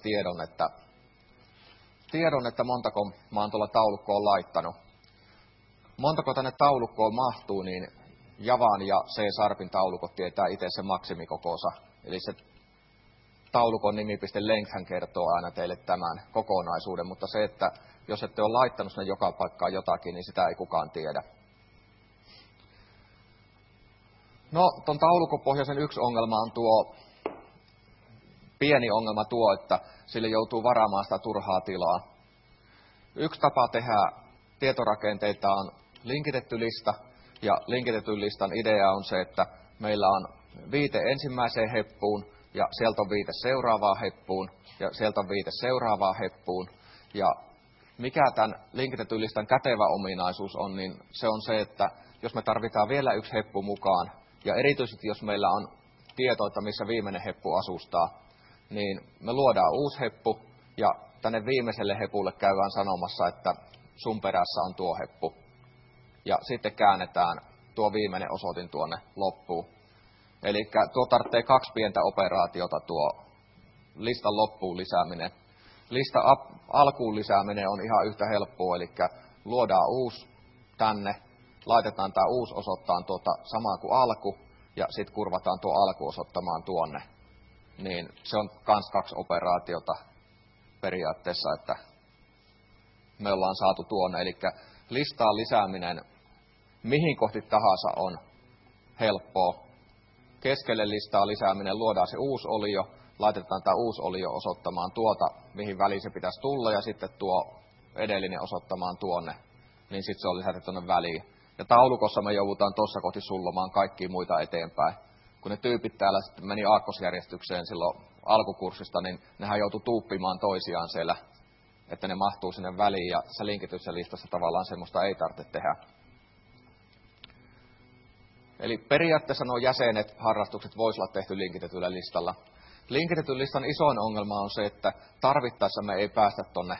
tiedon, että montako mä oon tuolla taulukkoon laittanut. Montako tänne taulukkoon mahtuu, niin Javan ja C-Sharpin taulukot tietää itse sen maksimikokonsa. Eli se taulukon nimi.length kertoo aina teille tämän kokonaisuuden, mutta se, että jos ette ole laittanut sinne joka paikkaan jotakin, niin sitä ei kukaan tiedä. No, tuon taulukopohjaisen yksi ongelma on pieni ongelma että sille joutuu varaamaan sitä turhaa tilaa. Yksi tapa tehdä tietorakenteita on linkitetty lista, ja linkitetyn listan idea on se, että meillä on viite ensimmäiseen heppuun, ja sieltä on viite seuraavaan heppuun, ja sieltä on viite seuraavaan heppuun. Ja mikä tämän linkitetyn listan kätevä ominaisuus on, niin se on se, että jos me tarvitaan vielä yksi heppu mukaan, ja erityisesti jos meillä on tieto, että missä viimeinen heppu asustaa, niin me luodaan uusi heppu, ja tänne viimeiselle hepulle käydään sanomassa, että sun perässä on tuo heppu. Ja sitten käännetään tuo viimeinen osoitin tuonne loppuun. Eli tuo tarvitsee 2 pientä operaatiota, tuo listan loppuun lisääminen. Lista alkuun lisääminen on ihan yhtä helppoa, eli luodaan uusi tänne, laitetaan tämä uusi osoittaan tuota samaa kuin alku, ja sitten kurvataan tuo alku osoittamaan tuonne. Niin se on kans 2 operaatiota periaatteessa, että me ollaan saatu tuonne. Eli listaan lisääminen mihin kohti tahansa on helppoa. Keskelle listaa lisääminen, luodaan se uusi olio, laitetaan tämä uusi olio osoittamaan tuota, mihin väliin se pitäisi tulla, ja sitten tuo edellinen osoittamaan tuonne, niin sitten se on lisätty tuonne väliin. Ja taulukossa me joudutaan tuossa kohti sullomaan kaikkia muita eteenpäin. Kun ne tyypit täällä sitten meni aakkosjärjestykseen silloin alkukurssista, niin nehän joutui tuuppimaan toisiaan siellä, että ne mahtuu sinne väliin, ja se linkityssä listassa tavallaan semmoista ei tarvitse tehdä. Eli periaatteessa nuo jäsenet, harrastukset voisi olla tehty linkitetyllä listalla. Linkitetyn listan isoin ongelma on se, että tarvittaessa me ei päästä tonne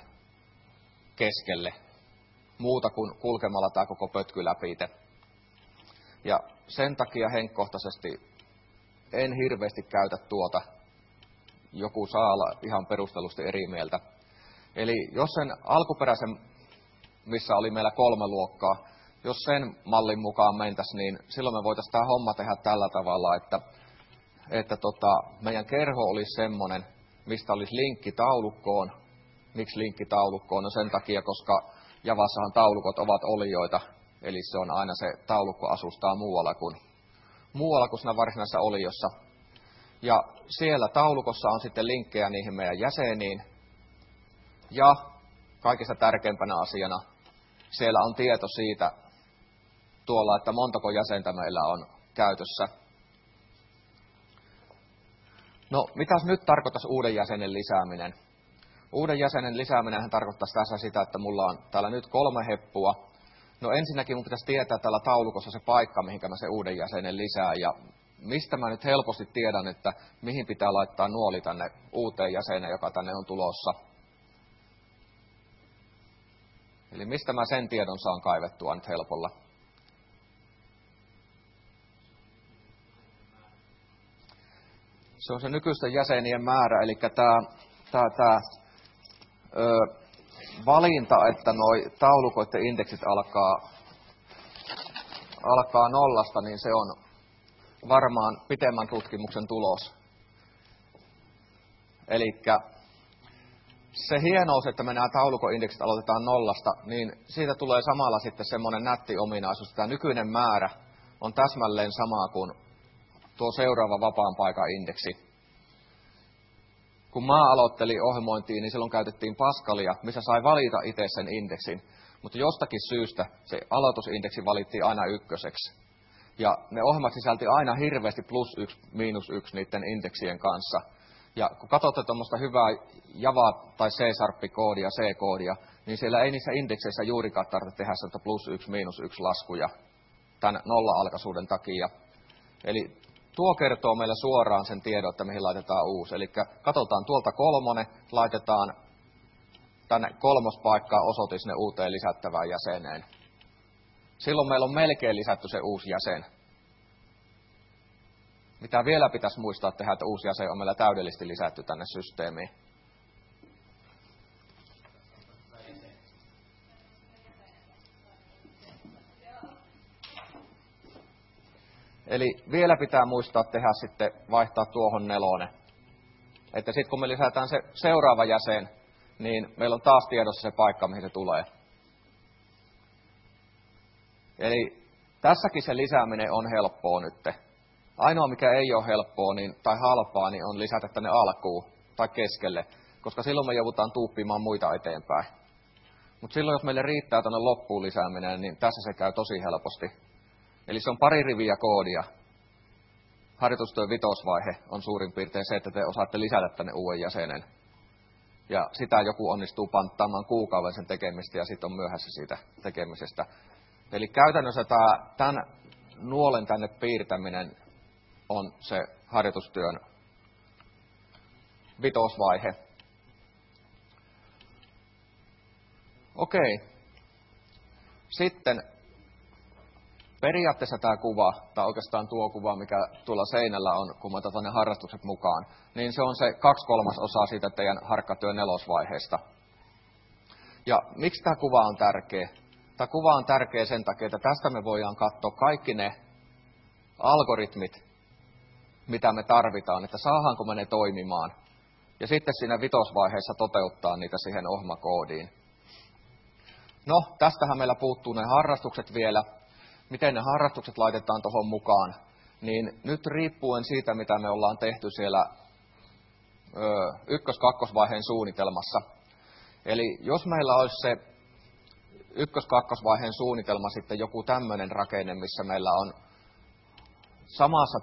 keskelle muuta kuin kulkemalla tämä koko pötky läpi. Ja sen takia henkkohtaisesti en hirveästi käytä tuota. Joku saa olla ihan perustellusti eri mieltä. Eli jos sen alkuperäisen, missä oli meillä 3 luokkaa, jos sen mallin mukaan mentäisiin, niin silloin me voitaisiin tämä homma tehdä tällä tavalla, että meidän kerho olisi semmoinen, mistä olisi linkki taulukkoon. Miksi linkki taulukkoon? No sen takia, koska Javassahan taulukot ovat olioita, eli se on aina se taulukko asustaa muualla kuin siinä varsinaisessa oliossa. Ja siellä taulukossa on sitten linkkejä niihin meidän jäseniin. Ja kaikista tärkeimpänä asiana siellä on tieto siitä tuolla, että montako jäsentä meillä on käytössä. No, mitäs nyt tarkoittaisi uuden jäsenen lisääminen? Uuden jäsenen lisääminen tarkoittaisi tässä sitä, että mulla on täällä nyt 3 heppua. No ensinnäkin mun pitäisi tietää täällä taulukossa se paikka, mihinkä mä se uuden jäsenen lisään. Ja mistä mä nyt helposti tiedän, että mihin pitää laittaa nuoli tänne uuteen jäseneen, joka tänne on tulossa. Eli mistä mä sen tiedon saan kaivettua nyt helpolla? Se on se nykyisten jäsenien määrä, eli tämä valinta, että noi taulukoiden indeksit alkaa 0, niin se on varmaan pitemmän tutkimuksen tulos. Eli se hienous, että me nämä taulukoindeksit aloitetaan 0, niin siitä tulee samalla sitten semmoinen nätti ominaisuus, että tämä nykyinen määrä on täsmälleen sama kuin tuo seuraava vapaan paikan indeksi. Kun mä aloittelin ohjelmointiin, niin silloin käytettiin Pascalia, missä sai valita itse sen indeksin. Mutta jostakin syystä se aloitusindeksi valittiin aina 1. Ja ne ohjelmat sisälti aina hirveästi +1, -1 niiden indeksien kanssa. Ja kun katsotte tuommoista hyvää Java- tai C-sharp-koodia, C-koodia, niin siellä ei niissä indekseissä juurikaan tarvitse tehdä sieltä +1, -1 laskuja tämän nolla-alkaisuuden takia. Eli tuo kertoo meille suoraan sen tiedon, että mihin laitetaan uusi. Eli katsotaan tuolta 3, laitetaan tänne 3. paikkaan osoite sinne uuteen lisättävään jäseneen. Silloin meillä on melkein lisätty se uusi jäsen. Mitä vielä pitäisi muistaa tehdä, että uusi jäsen on meillä täydellisesti lisätty tänne systeemiin. Eli vielä pitää muistaa tehdä sitten, vaihtaa tuohon 4. Että sitten kun me lisätään se seuraava jäsen, niin meillä on taas tiedossa se paikka, mihin se tulee. Eli tässäkin se lisääminen on helppoa nyt. Ainoa mikä ei ole helppoa tai halpaa, niin on lisätä tänne alkuun tai keskelle, koska silloin me joudutaan tuuppimaan muita eteenpäin. Mutta silloin jos meille riittää tuonne loppuun lisääminen, niin tässä se käy tosi helposti. Eli se on 2 riviä koodia. Harjoitustyön 5. vaihe on suurin piirtein se, että te osaatte lisätä tänne uuden jäsenen. Ja sitä joku onnistuu panttaamaan kuukauden sen tekemistä ja sitten on myöhässä siitä tekemisestä. Eli käytännössä tämän nuolen tänne piirtäminen on se harjoitustyön 5. vaihe. Okei. Sitten periaatteessa tämä kuva, tai oikeastaan tuo kuva, mikä tuolla seinällä on, kun mä otan ne harrastukset mukaan, niin se on se 2/3 siitä teidän harkkatyön 4. vaiheesta. Ja miksi tämä kuva on tärkeä? Tämä kuva on tärkeä sen takia, että tästä me voidaan katsoa kaikki ne algoritmit, mitä me tarvitaan, että saadaanko me ne toimimaan. Ja sitten siinä 5. vaiheessa toteuttaa niitä siihen ohjelmakoodiin. No, tästähän meillä puuttuu ne harrastukset vielä. Miten ne harrastukset laitetaan tuohon mukaan, niin nyt riippuen siitä, mitä me ollaan tehty siellä 1-2. vaiheen suunnitelmassa. Eli jos meillä olisi se 1-2. vaiheen suunnitelma sitten joku tämmöinen rakenne, missä meillä on samassa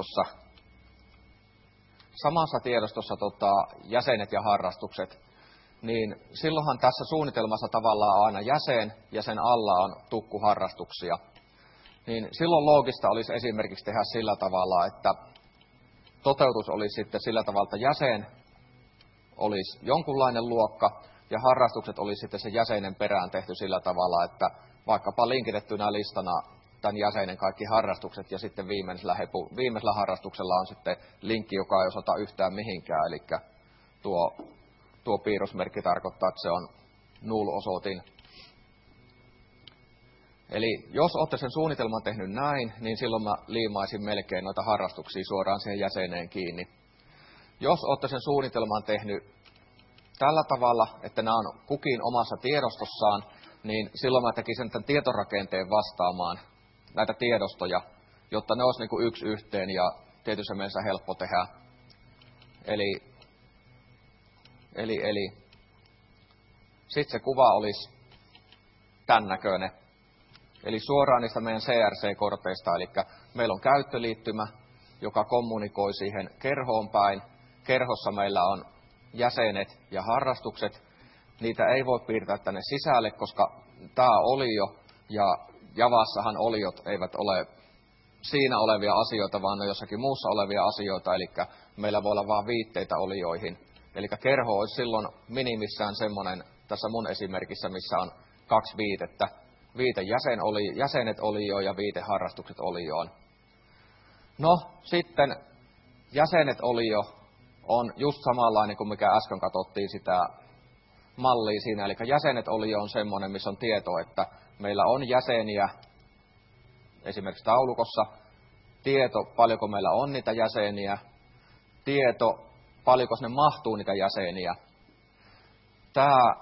tiedostossa jäsenet ja harrastukset, niin silloinhan tässä suunnitelmassa tavallaan on aina jäsen ja sen alla on tukku harrastuksia. Niin silloin loogista olisi esimerkiksi tehdä sillä tavalla, että toteutus olisi sitten sillä tavalla, että jäsen olisi jonkunlainen luokka ja harrastukset olisi sitten sen jäsenen perään tehty sillä tavalla, että vaikkapa linkitettynä listana tämän jäsenen kaikki harrastukset ja sitten viimeisellä harrastuksella on sitten linkki, joka ei osoita yhtään mihinkään, eli tuo piirrosmerkki tarkoittaa, että se on null-osoitin. Eli jos olette sen suunnitelman tehnyt näin, niin silloin mä liimaisin melkein noita harrastuksia suoraan siihen jäseneen kiinni. Jos olette sen suunnitelman tehnyt tällä tavalla, että nämä on kukin omassa tiedostossaan, niin silloin mä tekisin tämän tietorakenteen vastaamaan näitä tiedostoja, jotta ne olisi niin kuin yksi yhteen ja tietyssä mielessä helppo tehdä. Eli sitten se kuva olisi tämän näköinen. Eli suoraan niistä meidän CRC-korteista, eli meillä on käyttöliittymä, joka kommunikoi siihen kerhoon päin. Kerhossa meillä on jäsenet ja harrastukset. Niitä ei voi piirtää tänne sisälle, koska tämä olio ja Javassahan oliot eivät ole siinä olevia asioita, vaan ne on jossakin muussa olevia asioita, eli meillä voi olla vain viitteitä olioihin. Eli kerho olisi silloin minimissään semmoinen, tässä mun esimerkissä, missä on 2 viitettä. Viite jäsenet olioon ja viite harrastukset olioon. No, sitten jäsenet olio on just samanlainen kuin mikä äsken katsottiin sitä mallia siinä. Eli jäsenet olio on semmoinen, missä on tieto, että meillä on jäseniä esimerkiksi taulukossa. Tieto, paljonko meillä on niitä jäseniä. Tieto, paljonko sinne mahtuu niitä jäseniä. Tämä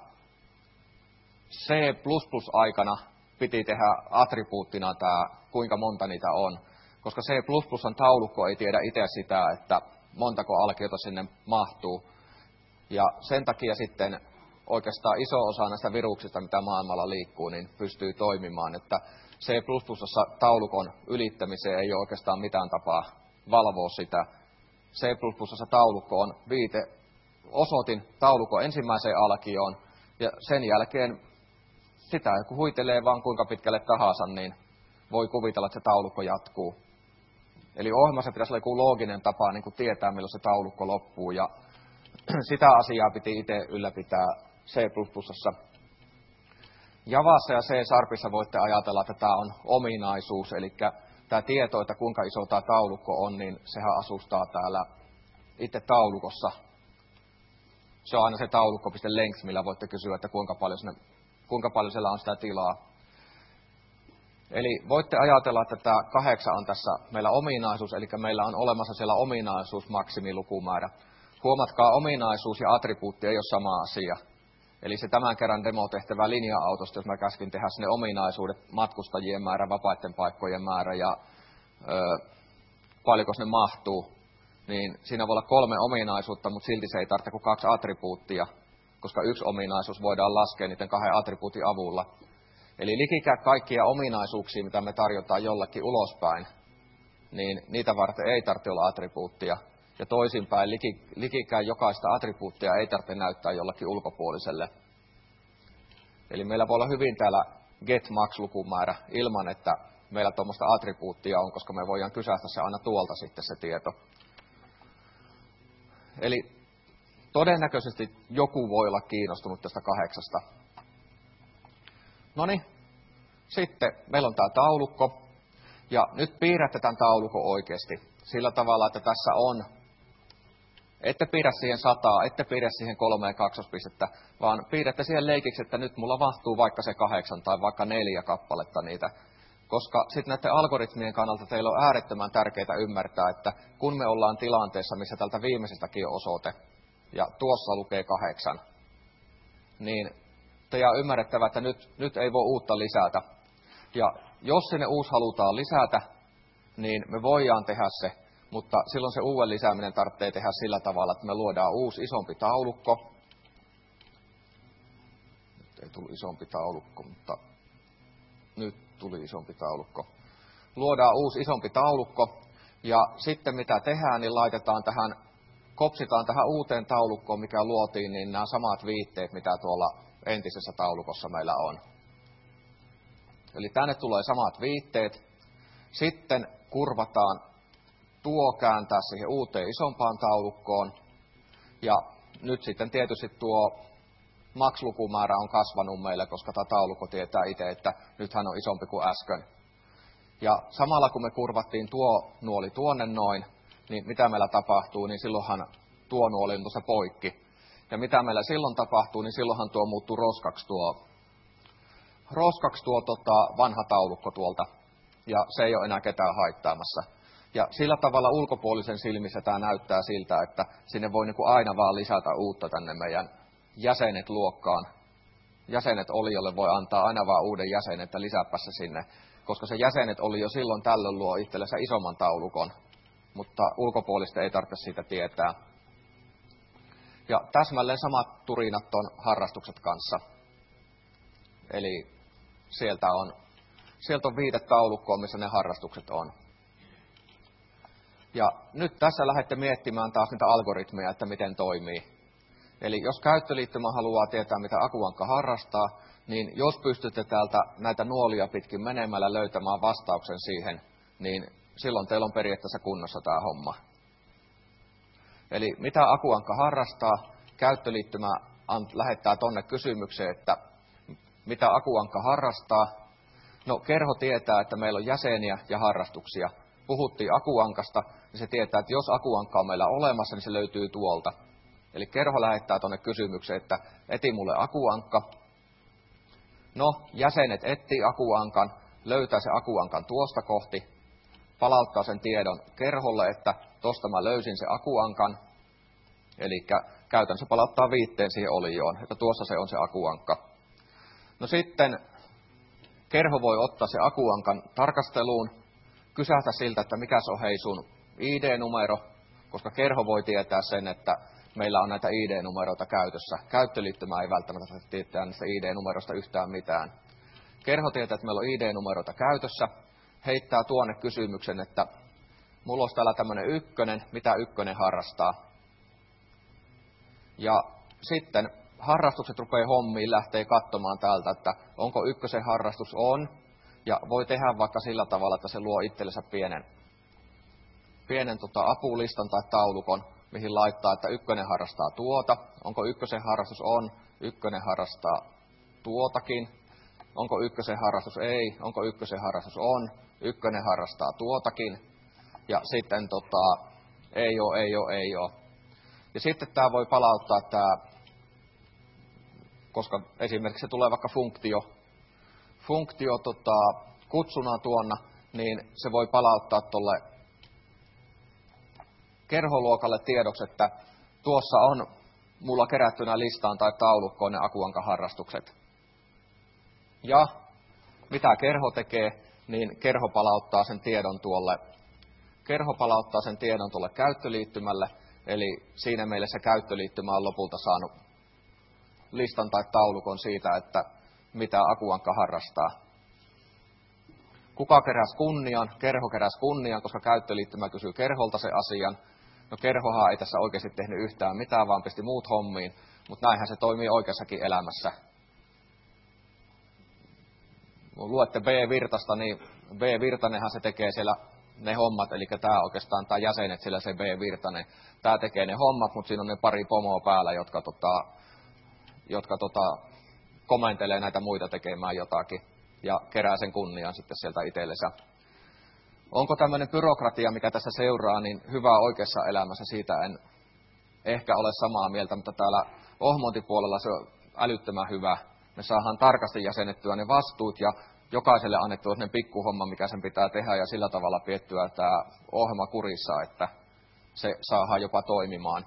C++-aikana piti tehdä attribuuttina tämä, kuinka monta niitä on. Koska C++:n taulukko ei tiedä itse sitä, että montako alkiota sinne mahtuu. Ja sen takia sitten oikeastaan iso osa näistä viruksista, mitä maailmalla liikkuu, niin pystyy toimimaan. Että C++:ssa taulukon ylittämiseen ei ole oikeastaan mitään tapaa valvoa sitä. C++:ssa taulukko on viite osoitin taulukon ensimmäiseen alkioon, ja sen jälkeen sitä kun huitelee vaan kuinka pitkälle tahansa, niin voi kuvitella, että se taulukko jatkuu. Eli ohjelmassa pitäisi olla joku looginen tapa niin kuin tietää, milloin se taulukko loppuu, ja sitä asiaa piti itse ylläpitää C++:ssa. Javassa ja C-Sharpissa voitte ajatella, että tämä on ominaisuus, eli tämä tieto, että kuinka iso tämä taulukko on, niin sehän asustaa täällä itse taulukossa. Se on aina se taulukko.length, millä voitte kysyä, että kuinka paljon siellä on sitä tilaa. Eli voitte ajatella, että tämä 8 on tässä meillä ominaisuus, eli meillä on olemassa siellä ominaisuus maksimilukumäärä. Huomatkaa, ominaisuus ja attribuutti ei ole sama asia. Eli se tämän kerran demotehtävä linja-autosta, jos mä käskin tehdä sinne ominaisuudet, matkustajien määrä, vapaiden paikkojen määrä ja paljonko ne mahtuu, niin siinä voi olla 3 ominaisuutta, mutta silti se ei tarvitse kuin 2 attribuuttia, koska yksi ominaisuus voidaan laskea niiden 2 attribuutin avulla. Eli likikään kaikkia ominaisuuksia, mitä me tarjotaan jollakin ulospäin, niin niitä varten ei tarvitse olla attribuuttia. Ja toisinpäin, likikään jokaista attribuuttia ei tarvitse näyttää jollakin ulkopuoliselle. Eli meillä voi olla hyvin täällä get-max-lukumäärä ilman, että meillä tuommoista attribuuttia on, koska me voidaan kysästä se aina tuolta sitten se tieto. Eli todennäköisesti joku voi olla kiinnostunut tästä 8. Noniin, sitten meillä on tämä taulukko, ja nyt piirrätte tämän taulukon oikeasti sillä tavalla, että tässä on, ette piirrä siihen 100, ette piirrä siihen 3 kaksospistettä, vaan piirrätte siihen leikiksi, että nyt mulla mahtuu vaikka se 8 tai vaikka 4 kappaletta niitä. Koska sitten näiden algoritmien kannalta teillä on äärettömän tärkeää ymmärtää, että kun me ollaan tilanteessa, missä tältä viimeisestäkin on osoite, ja tuossa lukee 8, niin teidän on ymmärrettävä, että nyt ei voi uutta lisätä. Ja jos sinne uusi halutaan lisätä, niin me voidaan tehdä se, mutta silloin se uuden lisääminen tarvitsee tehdä sillä tavalla, että me luodaan uusi isompi taulukko. Nyt ei tullut isompi taulukko, mutta nyt tuli isompi taulukko. Luodaan uusi isompi taulukko, ja sitten mitä tehdään, niin kopsitaan tähän uuteen taulukkoon, mikä luotiin, niin nämä samat viitteet, mitä tuolla entisessä taulukossa meillä on. Eli tänne tulee samat viitteet. Sitten kurvataan kääntää siihen uuteen isompaan taulukkoon. Ja nyt sitten tietysti tuo max-lukumäärä on kasvanut meillä, koska tämä taulukko tietää itse, että nyt hän on isompi kuin äsken. Ja samalla kun me kurvattiin tuo nuoli tuonne noin, niin mitä meillä tapahtuu, niin silloinhan tuo nuoli on tuossa poikki. Ja mitä meillä silloin tapahtuu, niin silloinhan tuo muuttuu roskaksi tuo vanha taulukko tuolta. Ja se ei ole enää ketään haittaamassa. Ja sillä tavalla ulkopuolisen silmissä tämä näyttää siltä, että sinne voi niin kuin aina vaan lisätä uutta tänne meidän jäsenet luokkaan. Jäsenet oliolle voi antaa aina vaan uuden jäsenen, että lisääpä se sinne. Koska se jäsenet oli jo silloin tällöin luo itsellensä isomman taulukon. Mutta ulkopuolista ei tarvitse siitä tietää. Ja täsmälleen samat turinat on harrastukset kanssa. Eli sieltä on 5 taulukkoa, missä ne harrastukset on. Ja nyt tässä lähdette miettimään taas niitä algoritmeja, että miten toimii. Eli jos käyttöliittymä haluaa tietää, mitä akuankka harrastaa, niin jos pystytte täältä näitä nuolia pitkin menemällä löytämään vastauksen siihen, niin silloin teillä on periaatteessa kunnossa tämä homma. Eli mitä akuankka harrastaa, käyttöliittymä lähettää tonne kysymykseen, että mitä akuankka harrastaa. No kerho tietää, että meillä on jäseniä ja harrastuksia. Puhuttiin akuankasta, niin se tietää, että jos akuankka on meillä olemassa, niin se löytyy tuolta. Eli kerho lähettää tonne kysymykseen, että eti mulle akuankka. No, jäsenet etsii akuankan, löytää se akuankan tuosta kohti, palauttaa sen tiedon kerholle, että tosta mä löysin se akuankan. Eli käytännössä palauttaa viitteen siihen olioon, että tuossa se on se akuankka. No sitten kerho voi ottaa se akuankan tarkasteluun, kysätä siltä, että mikä se on hei sun ID-numero, koska kerho voi tietää sen, että meillä on näitä ID-numeroita käytössä. Käyttöliittymä ei välttämättä tietää niistä ID-numeroista yhtään mitään. Kerho tietää, että meillä on ID-numeroita käytössä, heittää tuonne kysymyksen, että mulla olisi täällä tämmöinen ykkönen, mitä ykkönen harrastaa. Ja sitten harrastukset rupeaa hommiin, lähtee katsomaan täältä, että onko ykkösen harrastus on. Ja voi tehdä vaikka sillä tavalla, että se luo itsellensä pienen apulistan tai taulukon, mihin laittaa, että ykkönen harrastaa tuota. Onko ykkösen harrastus on, ykkönen harrastaa tuotakin. Onko ykkösen harrastus ei, onko ykkösen harrastus on, ykkönen harrastaa tuotakin. Ja sitten ei oo. Ja sitten tämä voi palauttaa koska esimerkiksi se tulee vaikka funktio kutsuna tuonna, niin se voi palauttaa tuolle kerholuokalle tiedoksi, että tuossa on mulla kerättynä listaan tai taulukkoon ne akuankaharrastukset. Ja mitä kerho tekee, niin kerho palauttaa sen tiedon tuolle käyttöliittymälle, eli siinä meille se käyttöliittymä on lopulta saanut listan tai taulukon siitä, että mitä akuankka harrastaa. Kuka keräsi kunnian? Kerho keräsi kunnian, koska käyttöliittymä kysyy kerholta se asian. No kerhohan ei tässä oikeasti tehnyt yhtään mitään, vaan pisti muut hommiin, mutta näinhän se toimii oikeassakin elämässä. Kun luette B-virtasta, niin B-virtanenhan se tekee siellä ne hommat, eli tämä oikeastaan, tämä jäsenet siellä se B-virtanen. Tämä tekee ne hommat, mutta siinä on ne pari pomoa päällä, jotka komentelee näitä muita tekemään jotakin ja kerää sen kunnian sitten sieltä itsellensä. Onko tämmöinen byrokratia, mikä tässä seuraa, niin hyvää oikeassa elämässä, siitä en ehkä ole samaa mieltä, mutta täällä ohmontipuolella se on älyttömän hyvä. Me saadaan tarkasti jäsenettyä ne vastuut ja jokaiselle annettua sen pikkuhomma, mikä sen pitää tehdä ja sillä tavalla piettyä tämä ohjelma kurissa, että se saadaan jopa toimimaan.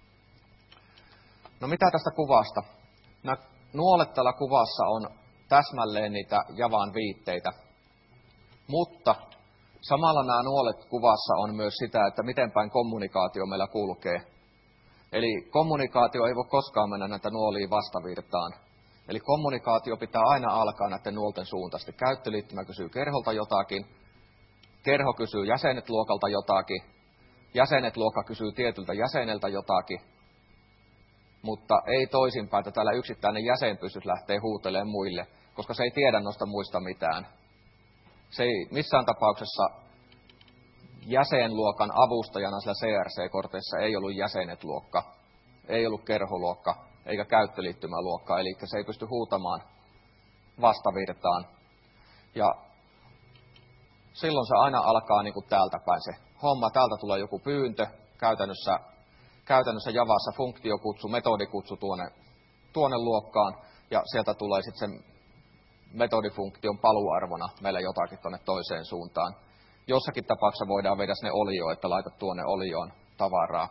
No mitä tästä kuvasta? Nämä nuolet tällä kuvassa on täsmälleen niitä Javan viitteitä, mutta samalla nämä nuolet kuvassa on myös sitä, että miten päin kommunikaatio meillä kulkee. Eli kommunikaatio ei voi koskaan mennä näitä nuolia vastavirtaan. Eli kommunikaatio pitää aina alkaa näiden nuolten suuntaisesti. Käyttöliittymä kysyy kerholta jotakin, kerho kysyy jäsenet luokalta jotakin, jäsenet luokka kysyy tietyltä jäseneltä jotakin, mutta ei toisinpäin, että täällä yksittäinen jäsen pystyisi lähteä huutelemaan muille, koska se ei tiedä noista muista mitään. Se ei missään tapauksessa jäsenluokan avustajana sillä CRC-korteissa ei ollut jäsenet luokka, ei ollut kerholuokka eikä käyttöliittymäluokka, eli se ei pysty huutamaan vastavirtaan. Ja silloin se aina alkaa niin kuin täältä päin se homma. Täältä tulee joku pyyntö, käytännössä Javassa funktiokutsu, metodikutsu tuonne luokkaan, ja sieltä tulee sitten sen metodifunktion paluarvona meillä jotakin tuonne toiseen suuntaan. Jossakin tapauksessa voidaan viedä sinne olioon, että laitat tuonne olioon tavaraa.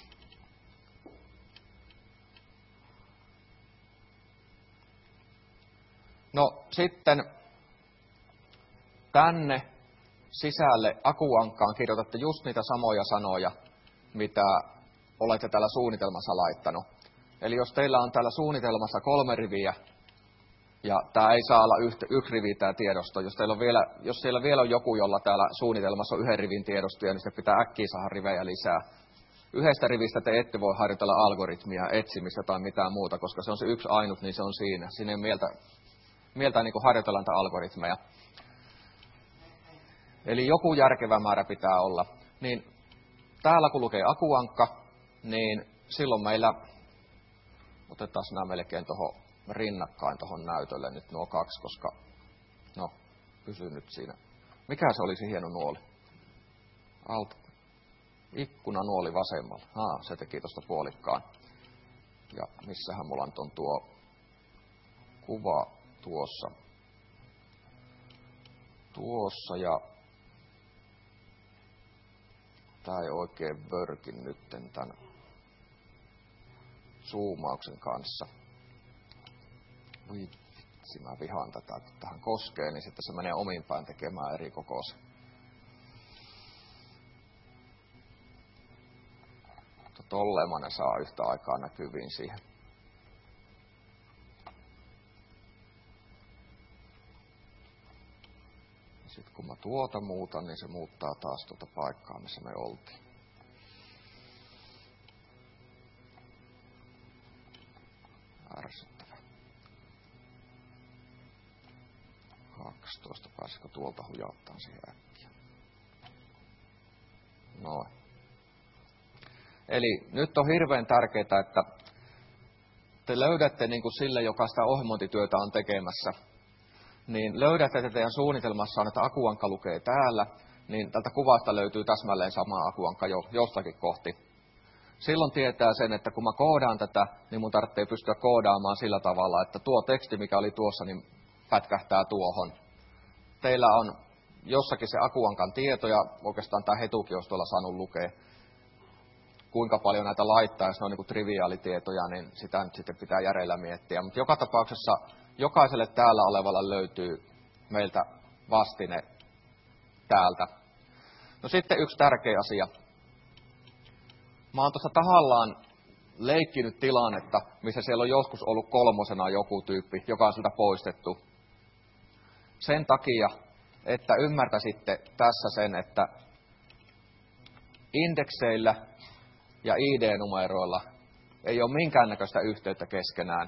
No sitten tänne sisälle akuankkaan kirjoitatte just niitä samoja sanoja, mitä olette täällä suunnitelmassa laittanut. Eli jos teillä on täällä suunnitelmassa 3 riviä, ja tämä ei saa olla yksi rivi tämä tiedosto, jos siellä vielä on joku, jolla täällä suunnitelmassa on 1 rivin tiedostoja, niin se pitää äkkiä saada rivejä lisää. 1 rivistä te ette voi harjoitella algoritmia, etsimistä tai mitään muuta, koska se on se yksi ainut, niin se on siinä. Siinä ei mieltä niin kuin harjoitella näitä algoritmeja. Eli joku järkevä määrä pitää olla. Niin täällä kun lukee akuankka, niin silloin meillä, otetaan nämä melkein tuohon rinnakkain tuohon näytölle nyt nuo 2, koska, no, pysy nyt siinä. Mikä se olisi hieno nuoli? Ikkunanuoli vasemmalla. Se teki tuosta puolikkaan. Ja missähän mulla on tuo kuva tuossa. Ja tää ei oikein vörkin nytten tän zoomauksen kanssa. Voi vitsi, mä vihaan tätä, kun tähän koskee, niin sitten se menee omin päin tekemään eri kokoisia. Tolleen ne saa yhtä aikaa näkyviin siihen. Sitten kun mä tuota muutan, niin se muuttaa taas tuota paikkaa, missä me oltiin. Ärsyttävä. 12, pääsikö tuolta hujauttaa siihen äkkiä. Noin. Eli nyt on hirveän tärkeää, että te löydätte niin kuin sille, joka sitä ohjelmointityötä on tekemässä, niin löydätte, että teidän suunnitelmassaan, että akuankka lukee täällä, niin tältä kuvasta löytyy täsmälleen sama akuankka jostakin kohti. Silloin tietää sen, että kun mä koodaan tätä, niin mun tarvitsee pystyä koodaamaan sillä tavalla, että tuo teksti, mikä oli tuossa, niin pätkähtää tuohon. Teillä on jossakin se akuankan tieto, ja oikeastaan tämä Hetukin olisi tuolla saanut lukea. Kuinka paljon näitä laittaa, jos ne on niin kuin triviaalitietoja, niin sitä nyt sitten pitää järjellä miettiä. Mutta joka tapauksessa jokaiselle täällä olevalla löytyy meiltä vastine täältä. No sitten yksi tärkeä asia. Mä oon tuossa tahallaan leikkinyt tilannetta, missä siellä on joskus ollut 3 joku tyyppi, joka on siltä poistettu. Sen takia, että ymmärtäisitte tässä sen, että indekseillä ja ID-numeroilla ei ole minkäännäköistä yhteyttä keskenään.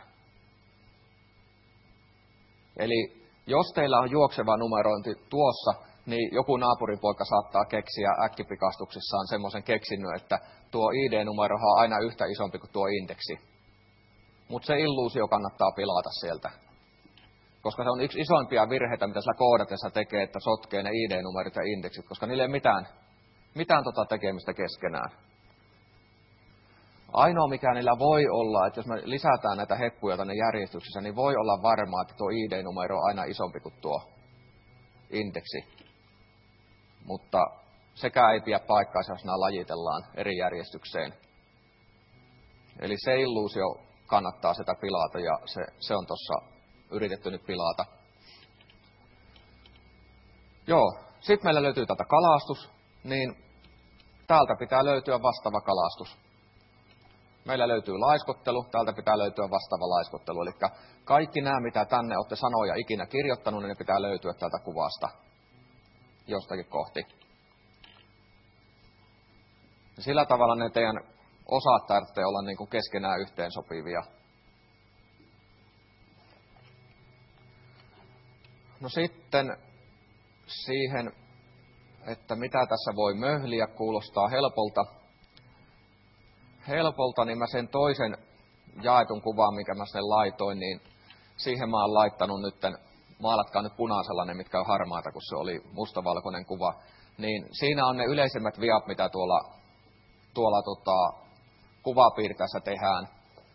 Eli jos teillä on juokseva numerointi tuossa, niin joku naapuripoika saattaa keksiä äkkipikastuksissaan semmoisen keksinnön, että tuo ID-numero on aina yhtä isompi kuin tuo indeksi. Mutta se illuusio kannattaa pilata sieltä. Koska se on yksi isoimpia virheitä, mitä sillä koodatessa tekee, että sotkee ne ID-numerot ja indeksit, koska niillä ei mitään tekemistä keskenään. Ainoa mikä niillä voi olla, että jos me lisätään näitä heppuja tänne järjestyksessä, niin voi olla varmaa, että tuo ID-numero on aina isompi kuin tuo indeksi. Mutta sekään ei pidä paikkaansa, jos nämä lajitellaan eri järjestykseen. Eli se illuusio kannattaa sitä pilata, ja se on tuossa yritetty nyt pilata. Joo, sitten meillä löytyy täältä kalastus, niin täältä pitää löytyä vastaava kalastus. Meillä löytyy laiskottelu, täältä pitää löytyä vastaava laiskottelu. Eli kaikki nämä, mitä tänne olette sanoja ikinä kirjoittanut, niin ne pitää löytyä täältä kuvasta jostakin kohti. Ja sillä tavalla ne teidän osat tarvitsee olla niin kuin keskenään yhteensopivia. No sitten siihen, että mitä tässä voi möhliä, kuulostaa helpolta, niin mä sen toisen jaetun kuvan, mikä mä sen laitoin, niin siihen mä oon laittanut nyt maalatkaa nyt punaisella ne, mitkä on harmaata, kun se oli mustavalkoinen kuva, niin siinä on ne yleisimmät viat, mitä tuolla kuvapiirtäessä tehdään.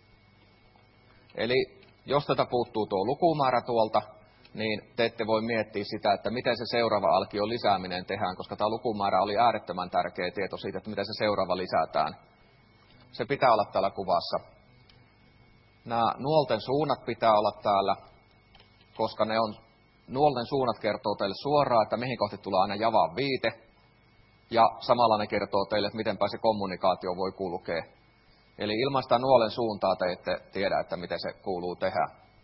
Eli jos tätä puuttuu tuo lukumäärä tuolta, niin te ette voi miettiä sitä, että miten se seuraava alkion lisääminen tehdään, koska tämä lukumäärä oli äärettömän tärkeä tieto siitä, että miten se seuraava lisätään. Se pitää olla täällä kuvassa. Nämä nuolten suunnat pitää olla täällä, koska nuolten suunnat kertoo teille suoraan, että mihin kohti tulee aina javan viite, ja samalla ne kertoo teille, että miten se kommunikaatio voi kulkea. Eli ilman sitä nuolen suuntaa te ette tiedä, että miten se kuuluu tehdä.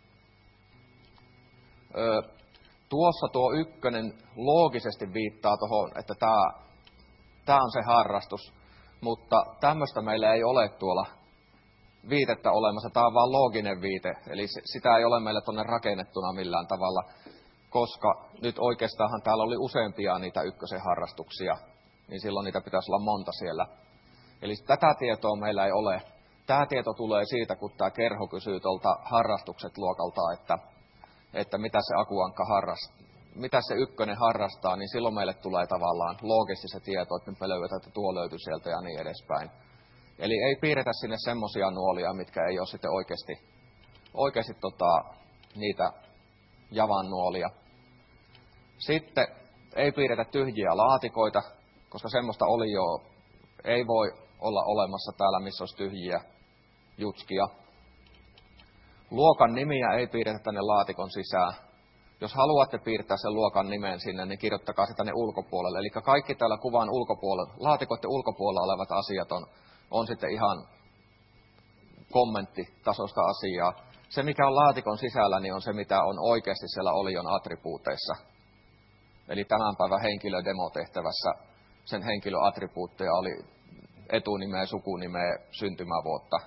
Tuossa tuo ykkönen loogisesti viittaa tuohon, että tämä on se harrastus, mutta tämmöistä meillä ei ole tuolla viitettä olemassa. Tämä on vain looginen viite, eli sitä ei ole meillä tuonne rakennettuna millään tavalla, koska nyt oikeastaan täällä oli useampia niitä ykkösen harrastuksia, niin silloin niitä pitäisi olla monta siellä. Eli tätä tietoa meillä ei ole. Tämä tieto tulee siitä, kun tämä kerho kysyy tuolta harrastukset luokalta, että mitä se akuankka mitä se ykkönen harrastaa, niin silloin meille tulee tavallaan loogisesti se tieto, että me löydetään, että tuo löytyy sieltä ja niin edespäin. Eli ei piirretä sinne semmoisia nuolia, mitkä ei ole sitten oikeasti niitä javan nuolia. Sitten ei piirretä tyhjiä laatikoita, koska semmoista olioa ei voi olla olemassa täällä, missä olisi tyhjiä jutskia. Luokan nimiä ei piirretä tänne laatikon sisään. Jos haluatte piirtää sen luokan nimen sinne, niin kirjoittakaa se tänne ulkopuolelle. Eli kaikki täällä kuvan ulkopuolella, laatikoiden ulkopuolella olevat asiat on sitten ihan kommenttitasoista asiaa. Se, mikä on laatikon sisällä, niin on se, mitä on oikeasti siellä olion attribuuteissa. Eli tämän päivän henkilödemotehtävässä sen henkilön attribuutteja oli etunimeä, sukunimeä, syntymävuotta.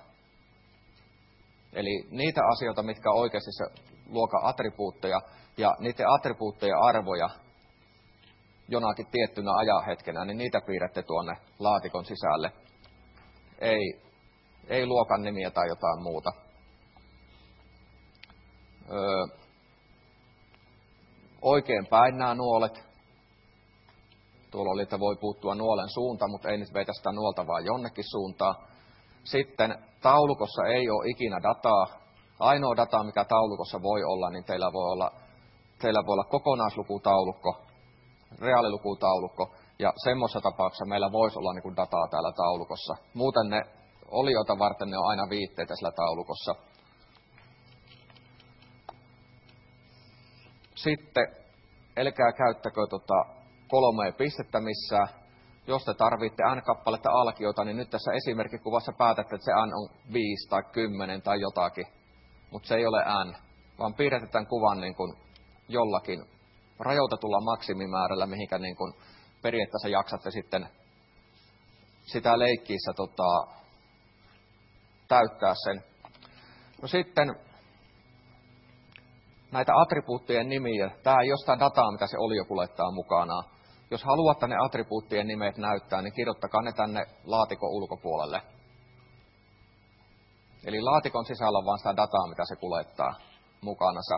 Eli niitä asioita, mitkä on oikeasti se luokan attribuutteja ja niiden attribuutteja arvoja jonakin tiettynä ajanhetkenä, niin niitä piirrätte tuonne laatikon sisälle. Ei luokan nimiä tai jotain muuta. Oikein päin nämä nuolet. Tuolla oli, että voi puuttua nuolen suunta, mutta ei nyt veitä sitä nuolta vaan jonnekin suuntaan. Sitten taulukossa ei ole ikinä dataa. Ainoa data, mikä taulukossa voi olla, niin teillä voi olla kokonaislukutaulukko, reaalilukutaulukko, ja semmoisessa tapauksessa meillä voisi olla niin kuin dataa täällä taulukossa. Muuten ne oliota varten ne on aina viitteitä sillä taulukossa. Sitten älkää käyttäkö 3 pistettä missään. Jos te tarvitte n-kappaletta alkiota, niin nyt tässä esimerkkikuvassa päätätte, että se n on 5 tai 10 tai jotakin. Mutta se ei ole n, vaan piirretään kuvan niin kuin jollakin rajoitetulla maksimimäärällä, mihinkä niin kuin periaatteessa jaksatte sitten sitä leikkiissä täyttää sen. No sitten näitä attribuuttien nimiä. Tämä ei ole sitä dataa, mitä se olio kuljettaa mukanaan. Jos haluatte ne attribuuttien nimet näyttää, niin kirjoittakaa ne tänne laatikon ulkopuolelle. Eli laatikon sisällä on vain sitä dataa, mitä se kuljettaa mukanansa.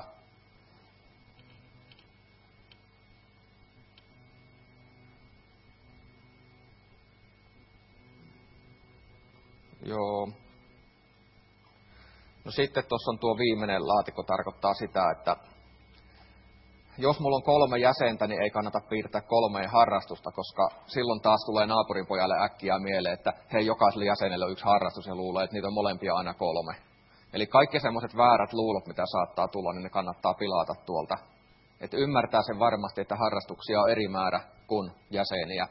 Joo. No sitten tuossa on tuo viimeinen laatikko, tarkoittaa sitä, että jos mulla on 3 jäsentä, niin ei kannata piirtää 3 harrastusta, koska silloin taas tulee naapurin pojalle äkkiä mieleen, että hei, jokaiselle jäsenelle on 1 harrastus ja luulee, että niitä on molempia aina 3. Eli kaikki semmoiset väärät luulot, mitä saattaa tulla, niin ne kannattaa pilata tuolta. Että ymmärtää sen varmasti, että harrastuksia on eri määrä kuin jäseniä.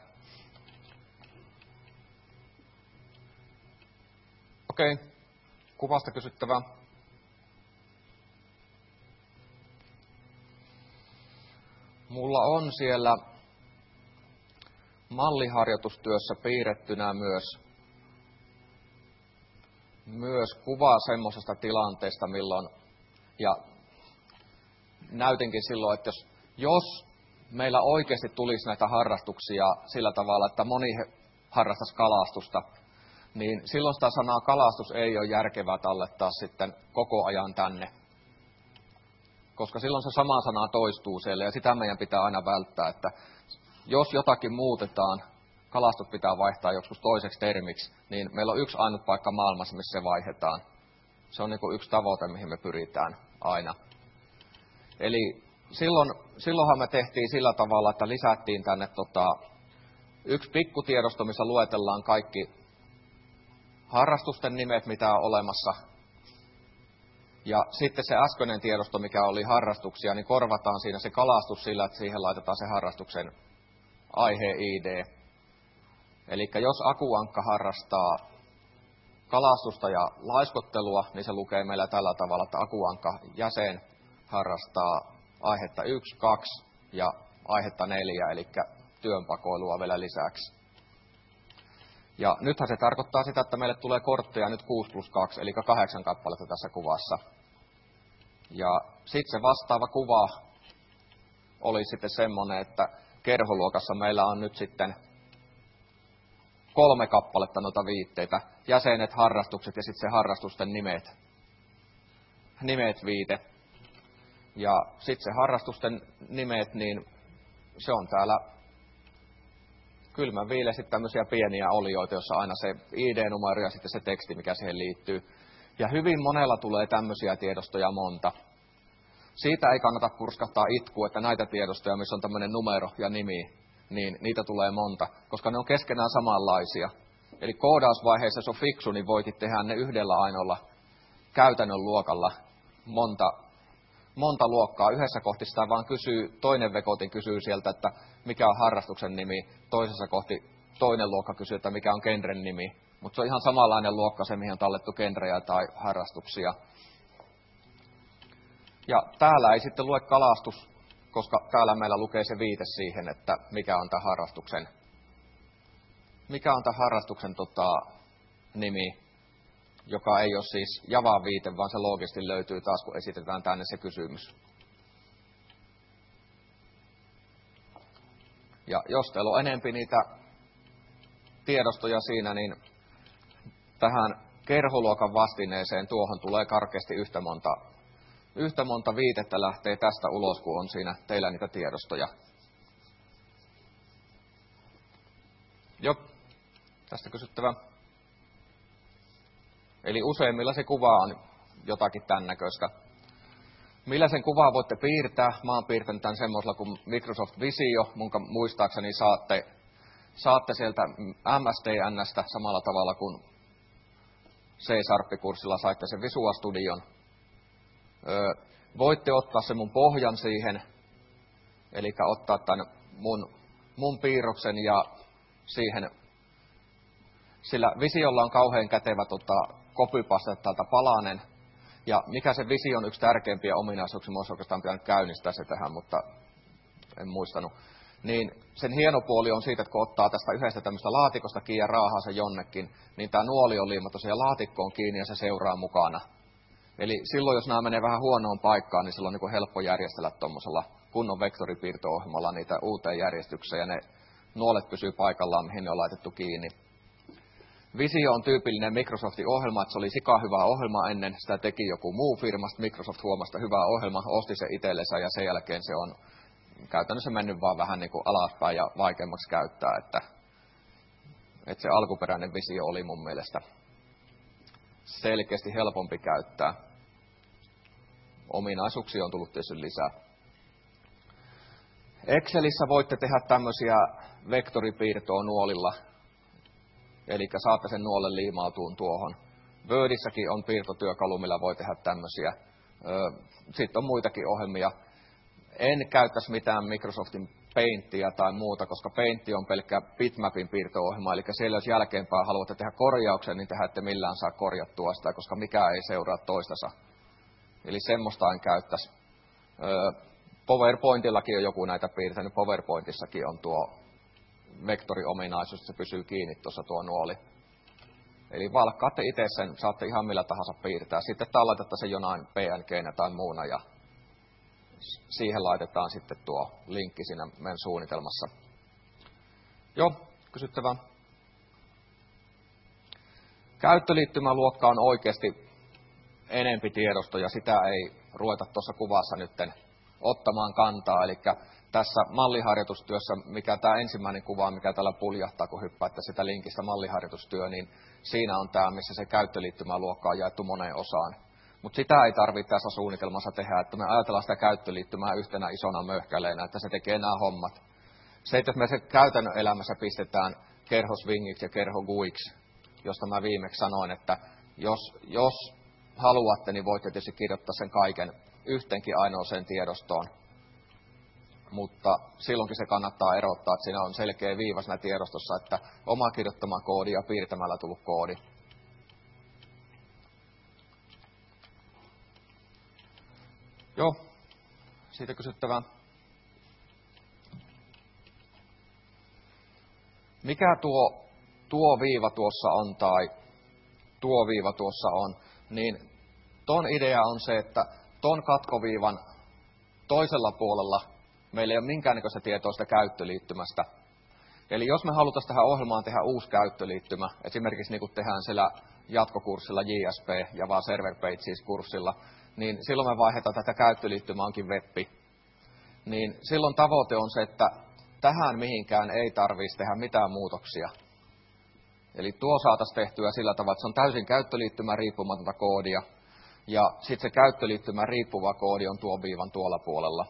Okei, kuvasta kysyttävää. Mulla on siellä malliharjoitustyössä piirrettynä myös kuva semmoisesta tilanteesta, milloin, ja näytinkin silloin, että jos meillä oikeasti tulisi näitä harrastuksia sillä tavalla, että moni harrastaisi kalastusta, niin silloin sitä sanaa kalastus ei ole järkevää tallettaa sitten koko ajan tänne. koska silloin se sama sana toistuu siellä ja sitä meidän pitää aina välttää, että jos jotakin muutetaan, kalastus pitää vaihtaa joskus toiseksi termiksi, niin meillä on yksi ainut paikka maailmassa, missä se vaihdetaan. Se on niin kuin yksi tavoite, mihin me pyritään aina. Eli silloinhan me tehtiin sillä tavalla, että lisättiin tänne yksi pikkutiedosto, missä luetellaan kaikki harrastusten nimet, mitä on olemassa. Ja sitten se äskeinen tiedosto, mikä oli harrastuksia, niin korvataan siinä se kalastus sillä, että siihen laitetaan se harrastuksen aihe-ID. Eli jos akuankka harrastaa kalastusta ja laiskottelua, niin se lukee meillä tällä tavalla, että akuankka jäsen harrastaa aihetta 1, 2 ja aihetta 4, eli työnpakoilua vielä lisäksi. Ja nythän se tarkoittaa sitä, että meille tulee kortteja nyt 6+2, eli 8 kappaletta tässä kuvassa. Ja sitten se vastaava kuva oli sitten semmoinen, että kerholuokassa meillä on nyt sitten 3 kappaletta noita viitteitä. Jäsenet, harrastukset ja sitten se harrastusten nimet viite. Ja sitten se harrastusten nimet, niin se on täällä kylmän viileästi tämmöisiä pieniä olioita, jossa aina se ID-numero ja sitten se teksti, mikä siihen liittyy. Ja hyvin monella tulee tämmöisiä tiedostoja monta. Siitä ei kannata purskahtaa itkua, että näitä tiedostoja, missä on tämmöinen numero ja nimi, niin niitä tulee monta, koska ne on keskenään samanlaisia. Eli koodausvaiheessa, jos on fiksu, niin voikin tehdä ne yhdellä ainoalla käytännön luokalla monta luokkaa. Yhdessä kohti sitä vaan toinen vekotin kysyy sieltä, että mikä on harrastuksen nimi. Toisessa kohti toinen luokka kysyy, että mikä on genren nimi. Mutta se on ihan samanlainen luokka se, mihin on tallettu genrejä tai harrastuksia. Ja täällä ei sitten lue kalastus, koska täällä meillä lukee se viite siihen, että mikä on tämä harrastuksen nimi, joka ei ole siis Javan viite, vaan se loogisesti löytyy taas, kun esitetään tänne se kysymys. Ja jos teillä on enempi niitä tiedostoja siinä, niin tähän kerholuokan vastineeseen tuohon tulee karkeasti yhtä monta viitettä lähtee tästä ulos, kun on siinä teillä niitä tiedostoja. Joo, tästä kysyttävä. Eli useimmilla se kuva on jotakin tämän näköistä. Millä sen kuvaa voitte piirtää? Mä oon piirtänyt tämän semmoisella kuin Microsoft Visio, munka muistaakseni saatte sieltä MSDN:stä samalla tavalla kuin C-Sharp-kurssilla saitte sen Visual Studion. Voitte ottaa sen mun pohjan siihen, eli ottaa tämän mun piirroksen ja siihen, sillä Visiolla on kauhean kätevä copypaste täältä palanen, ja mikä se Vision yksi tärkeimpiä ominaisuuksia, mä olisi oikeastaan pitänyt käynnistää se tähän, mutta en muistanut, niin sen hieno puoli on siitä, että kun ottaa tästä yhdestä tämmöistä laatikosta kiinni ja raahaa sen jonnekin, niin tämä nuoli on liimattu siihen laatikkoon kiinni ja se seuraa mukana. Eli silloin, jos nämä menee vähän huonoon paikkaan, niin silloin on niin helppo järjestellä tuommoisella kunnon vektoripiirto-ohjelmalla niitä uuteen järjestykseen, ja ne nuolet pysyy paikallaan, mihin ne on laitettu kiinni. Visio on tyypillinen Microsoftin ohjelma, että se oli hyvä ohjelma ennen, sitä teki joku muu firmasta, Microsoft huomasta hyvä ohjelma, osti se itsellensä, ja sen jälkeen se on käytännössä mennyt vaan vähän niin kuin alaspäin ja vaikeammaksi käyttää, että se alkuperäinen Visio oli mun mielestä selkeästi helpompi käyttää. Ominaisuuksia on tullut tietysti lisää. Excelissä voitte tehdä tämmöisiä vektoripiirtoa nuolilla, eli saatte sen nuolen liimautuun tuohon. Wordissäkin on piirtotyökalu, millä voi tehdä tämmöisiä. Sitten on muitakin ohjelmia. En käyttäisi mitään Microsoftin Paintia tai muuta, koska Paint on pelkkä bitmapin piirto-ohjelma, eli siellä jos jälkeenpäin haluatte tehdä korjauksen, niin tehdä ette millään saa korjattua sitä, koska mikään ei seuraa toistansa. Eli semmoista en käyttäisi. PowerPointillakin on joku näitä piirtänyt, PowerPointissakin on tuo vektoriominaisuus, että se pysyy kiinni tuossa tuo nuoli. Eli valkkaatte itse sen, saatte ihan millä tahansa piirtää. Sitten talletetaan se jonain PNG:nä tai muuna ja siihen laitetaan sitten tuo linkki siinä meidän suunnitelmassa. Joo, kysyttävä. Käyttöliittymäluokka on oikeasti enempi tiedostoja, sitä ei ruveta tuossa kuvassa nytten ottamaan kantaa. Eli tässä malliharjoitustyössä, mikä tämä ensimmäinen kuva, mikä täällä puljahtaa, kun hyppäätte sitä linkistä malliharjoitustyö, niin siinä on tämä, missä se käyttöliittymäluokka on jaettu moneen osaan. Mutta sitä ei tarvitse tässä suunnitelmassa tehdä, että me ajatellaan sitä käyttöliittymää yhtenä isona möhkäleenä, että se tekee nämä hommat. Se, että me se käytännön elämässä pistetään kerho swingiksi ja kerho guiksi, josta mä viimeksi sanoin, että jos haluatte, niin voitte tietysti kirjoittaa sen kaiken yhtenkin ainoaseen tiedostoon. Mutta silloinkin se kannattaa erottaa, että siinä on selkeä viiva siinä tiedostossa, että oma kirjoittama koodi ja piirtämällä tullut koodi. Joo, siitä kysyttävää. Mikä tuo viiva tuossa on tai tuo viiva tuossa on, niin ton idea on se, että ton katkoviivan toisella puolella meillä ei ole minkäännäköistä tietoa sitä käyttöliittymästä. Eli jos me halutaan tähän ohjelmaan tehdä uusi käyttöliittymä, esimerkiksi niin kuin tehdään siellä jatkokurssilla JSP ja vaan Server Pages-kurssilla, niin silloin me vaihdetaan tätä käyttöliittymää onkin webbi. Niin silloin tavoite on se, että tähän mihinkään ei tarvitsisi tehdä mitään muutoksia. Eli tuo saataisiin tehtyä sillä tavalla, että se on täysin käyttöliittymän riippumatonta koodia. Ja sitten se käyttöliittymän riippuva koodi on tuon viivan tuolla puolella.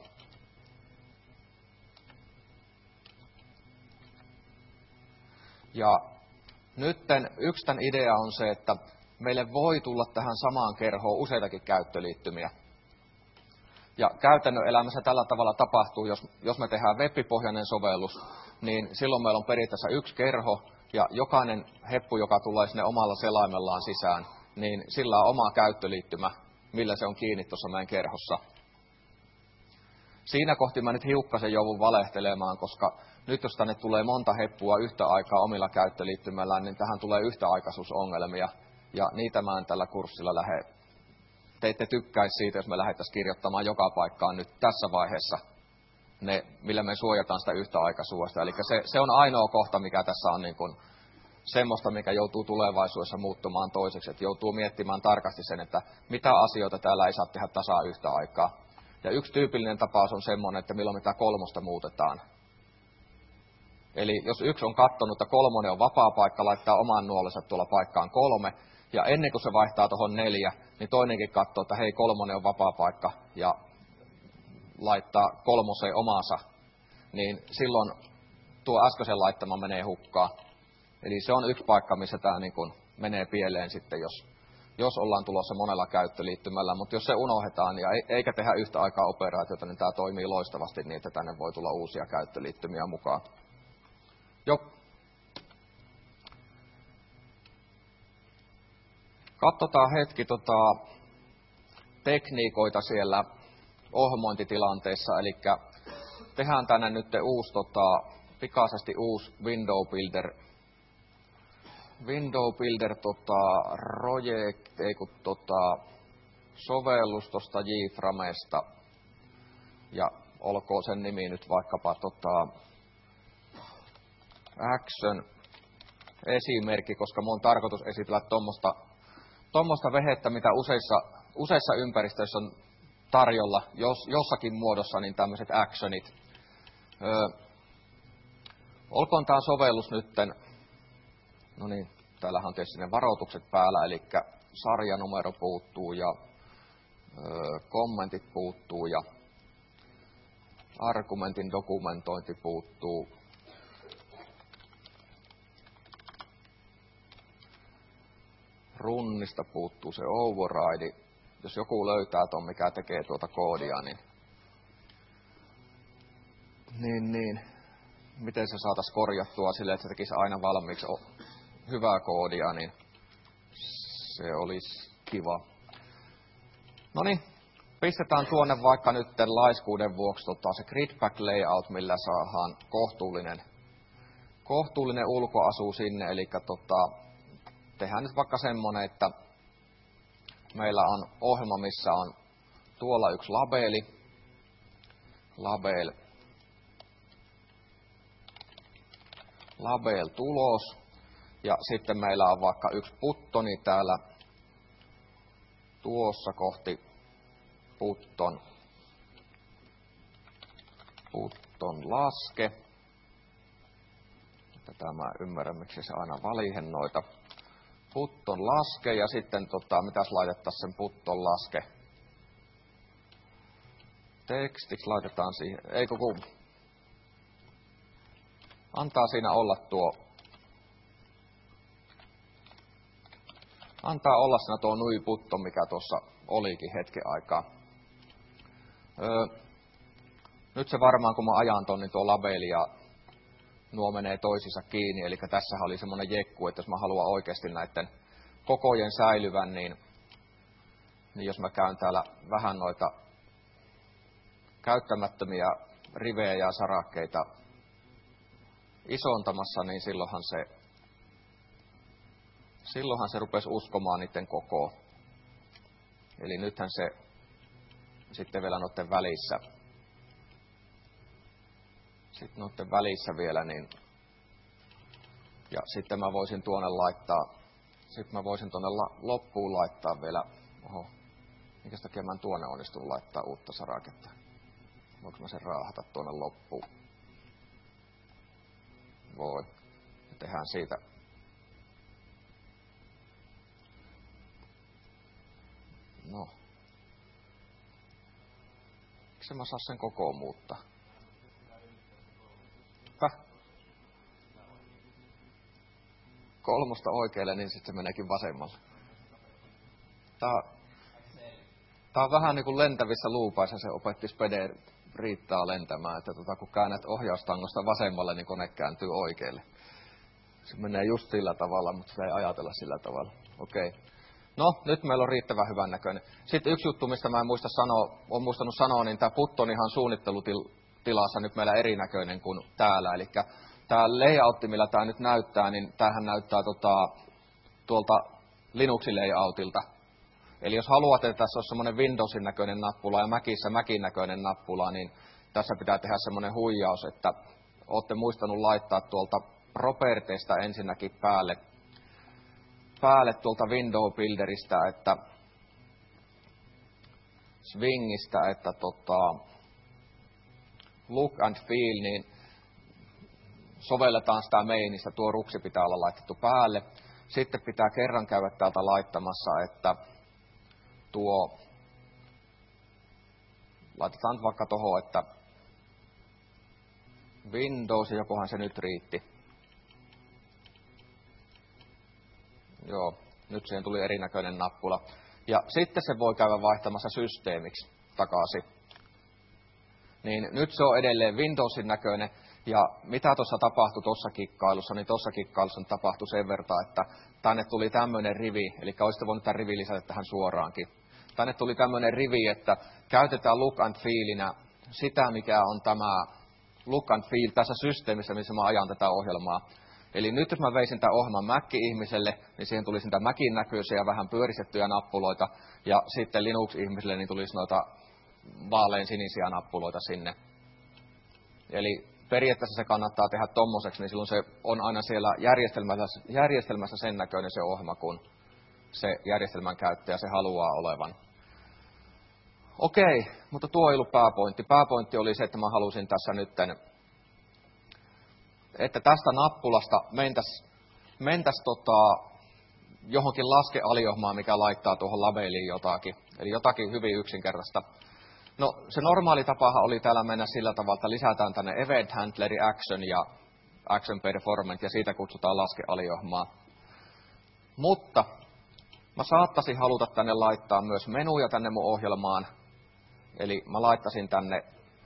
Ja nytten yksi tämän idea on se, että meille voi tulla tähän samaan kerhoon useitakin käyttöliittymiä. Ja käytännön elämässä tällä tavalla tapahtuu, jos me tehdään web-pohjainen sovellus, niin silloin meillä on periaatteessa yksi kerho, ja jokainen heppu, joka tulee sinne omalla selaimellaan sisään, niin sillä on oma käyttöliittymä, millä se on kiinni tuossa meidän kerhossa. Siinä kohti mä nyt hiukkasen joudun valehtelemaan, koska nyt jos tänne tulee monta heppua yhtä aikaa omilla käyttöliittymällään, niin tähän tulee yhtäaikaisuusongelmia, ja niitä mä en tällä kurssilla lähde. Te ette tykkäisi siitä, jos me lähdettäisiin kirjoittamaan joka paikkaan nyt tässä vaiheessa ne, millä me suojataan sitä yhtäaikaisuudesta. Eli se on ainoa kohta, mikä tässä on niin kuin semmoista, mikä joutuu tulevaisuudessa muuttumaan toiseksi. Että joutuu miettimään tarkasti sen, että mitä asioita täällä ei saa tehdä tasaa yhtä aikaa. Ja yksi tyypillinen tapaus on semmoinen, että milloin mitä kolmosta muutetaan. Eli jos yksi on katsonut, että 3 on vapaa paikka, laittaa oman nuolensa tuolla paikkaan 3, ja ennen kuin se vaihtaa tuohon 4, niin toinenkin katsoo, että hei, 3 on vapaa paikka, ja laittaa 3 omansa, niin silloin tuo äskeisen laittama menee hukkaan. Eli se on yksi paikka, missä tämä niin kuin menee pieleen sitten, jos ollaan tulossa monella käyttöliittymällä, mutta jos se unohdetaan ja eikä tehdä yhtä aikaa operaatiota, niin tämä toimii loistavasti niin, että tänne voi tulla uusia käyttöliittymiä mukaan. Joo. Katsotaan hetki tekniikoita siellä ohjelmointitilanteessa, eli tehdään tänne nyt pikaisesti uusi Window Builder project, sovellus tuosta JFramesta, ja olkoon sen nimi nyt vaikkapa Action esimerkki, koska mun on tarkoitus esitellä tuommoista vehettä, mitä useissa ympäristöissä on tarjolla, jossakin muodossa, niin tämmöiset actionit. Olkoon tämä sovellus nytten, no niin, täällähän on tietysti ne varoitukset päällä, eli sarjanumero puuttuu ja kommentit puuttuu ja argumentin dokumentointi puuttuu. Runnista puuttuu se override. Jos joku löytää tuon, mikä tekee tuota koodia, niin miten se saataisiin korjattua silleen, että se tekisi aina valmiiksi hyvää koodia, niin se olisi kiva. No niin, pistetään tuonne vaikka nyt laiskuuden vuoksi se gridpack layout, millä saadaan kohtuullinen ulkoasu sinne, eli tehdään nyt vaikka semmoinen, että meillä on ohjelma, missä on tuolla yksi label tulos, ja sitten meillä on vaikka yksi buttoni täällä tuossa kohti putton laske. Tätä mä ymmärrän, miksi se aina valihen noita. Putton laske ja sitten mitäs laitettaisiin sen putton laske? Tekstiksi laitetaan siihen. Eikö kun antaa siinä olla Antaa olla siinä tuo nui putto, mikä tuossa olikin hetken aikaa. Nyt se varmaan, kun mä ajan ton, niin tuo labeli ja nuo menee toisiinsa kiinni. Eli tässähän oli semmoinen jekku, että jos mä haluan oikeasti näiden kokojen säilyvän, niin jos mä käyn täällä vähän noita käyttämättömiä rivejä ja sarakkeita isontamassa, niin silloinhan se rupesi uskomaan niiden kokoa. Eli nythän se sitten vielä noiden välissä. Sitten noiden välissä vielä, niin ja sitten mä voisin tuonne loppuun laittaa vielä, minkä takia mä en tuonne onnistunut laittaa uutta saraketta. Voinko mä sen raahata tuonne loppuun? Voi. Tehdään siitä. No. Miksi mä saa sen kokoon muuttaa? Kolmosta oikealle, niin sitten se meneekin vasemmalle. Tää on vähän niin kuin lentävissä luupaissa se opetti Spede Riittaa lentämään, että kun käännät ohjaustangosta vasemmalle, niin kone kääntyy oikealle. Se menee just sillä tavalla, mutta se ei ajatella sillä tavalla. Okei. No, nyt meillä on riittävän hyvän näköinen. Sitten yksi juttu, mistä mä en olen muistanut sanoa, niin tämä putto on ihan suunnittelutilassa nyt meillä erinäköinen kuin täällä. Eli tämä layoutti, millä tämä nyt näyttää, niin tämähän näyttää tuolta Linuxin layoutilta. Eli jos haluat, että tässä on semmoinen Windowsin näköinen nappula ja Macissa Macin näköinen nappula, niin tässä pitää tehdä semmoinen huijaus, että olette muistanut laittaa tuolta Properteista ensinnäkin päälle tuolta Window Builderista, että Swingistä, että Look and Feel, niin sovelletaan sitä mainista, tuo ruksi pitää olla laitettu päälle. Sitten pitää kerran käydä täältä laittamassa, että laitetaan vaikka tuohon, että Windows, jokohan se nyt riitti. Joo, nyt siihen tuli erinäköinen nappula. Ja sitten se voi käydä vaihtamassa systeemiksi takaisin. Niin nyt se on edelleen Windowsin näköinen. Ja mitä tuossa tapahtui tuossa kikkailussa, niin tuossa kikkailussa tapahtui sen verran, että tänne tuli tämmöinen rivi, eli olisitte voinut tämän rivin lisätä tähän suoraankin. Tänne tuli tämmöinen rivi, että käytetään look and feelinä sitä, mikä on tämä look and feel tässä systeemissä, missä mä ajan tätä ohjelmaa. Eli nyt jos mä veisin tämän ohjelman Mac-ihmiselle, niin siihen tulisi niitä Macin näköisiä vähän pyöristettyjä nappuloita, ja sitten Linux-ihmiselle niin tulisi noita vaalean sinisiä nappuloita sinne. Eli periaatteessa se kannattaa tehdä tommoseksi, niin silloin se on aina siellä järjestelmässä sen näköinen se ohjelma, kun se järjestelmän käyttäjä se haluaa olevan. Okei, mutta tuo ei ollut pääpointti. Pääpointti oli se, että mä halusin tässä nytten, että tästä nappulasta mentäs johonkin laskealiohmaan, mikä laittaa tuohon labeliin jotakin. Eli jotakin hyvin yksinkertaista. No, se normaali tapahan oli täällä mennä sillä tavalla, että lisätään tänne event handleri action ja action performant ja siitä kutsutaan laskealiohmaa. Mutta mä saattaisin haluta tänne laittaa myös menuja tänne mun ohjelmaan. Eli mä laittaisin tänne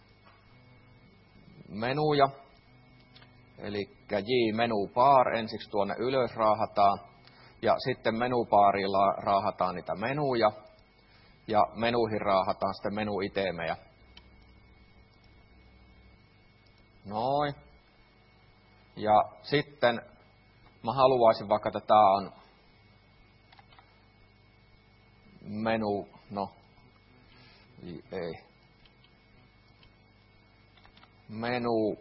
menuja. Eli J-menu bar ensiksi tuonne ylös raahataan. Ja sitten menubaarilla raahataan niitä menuja. Ja menuihin raahataan sitten menu-itemejä. Noin. Ja sitten mä haluaisin vaikka, että tää on menu, menu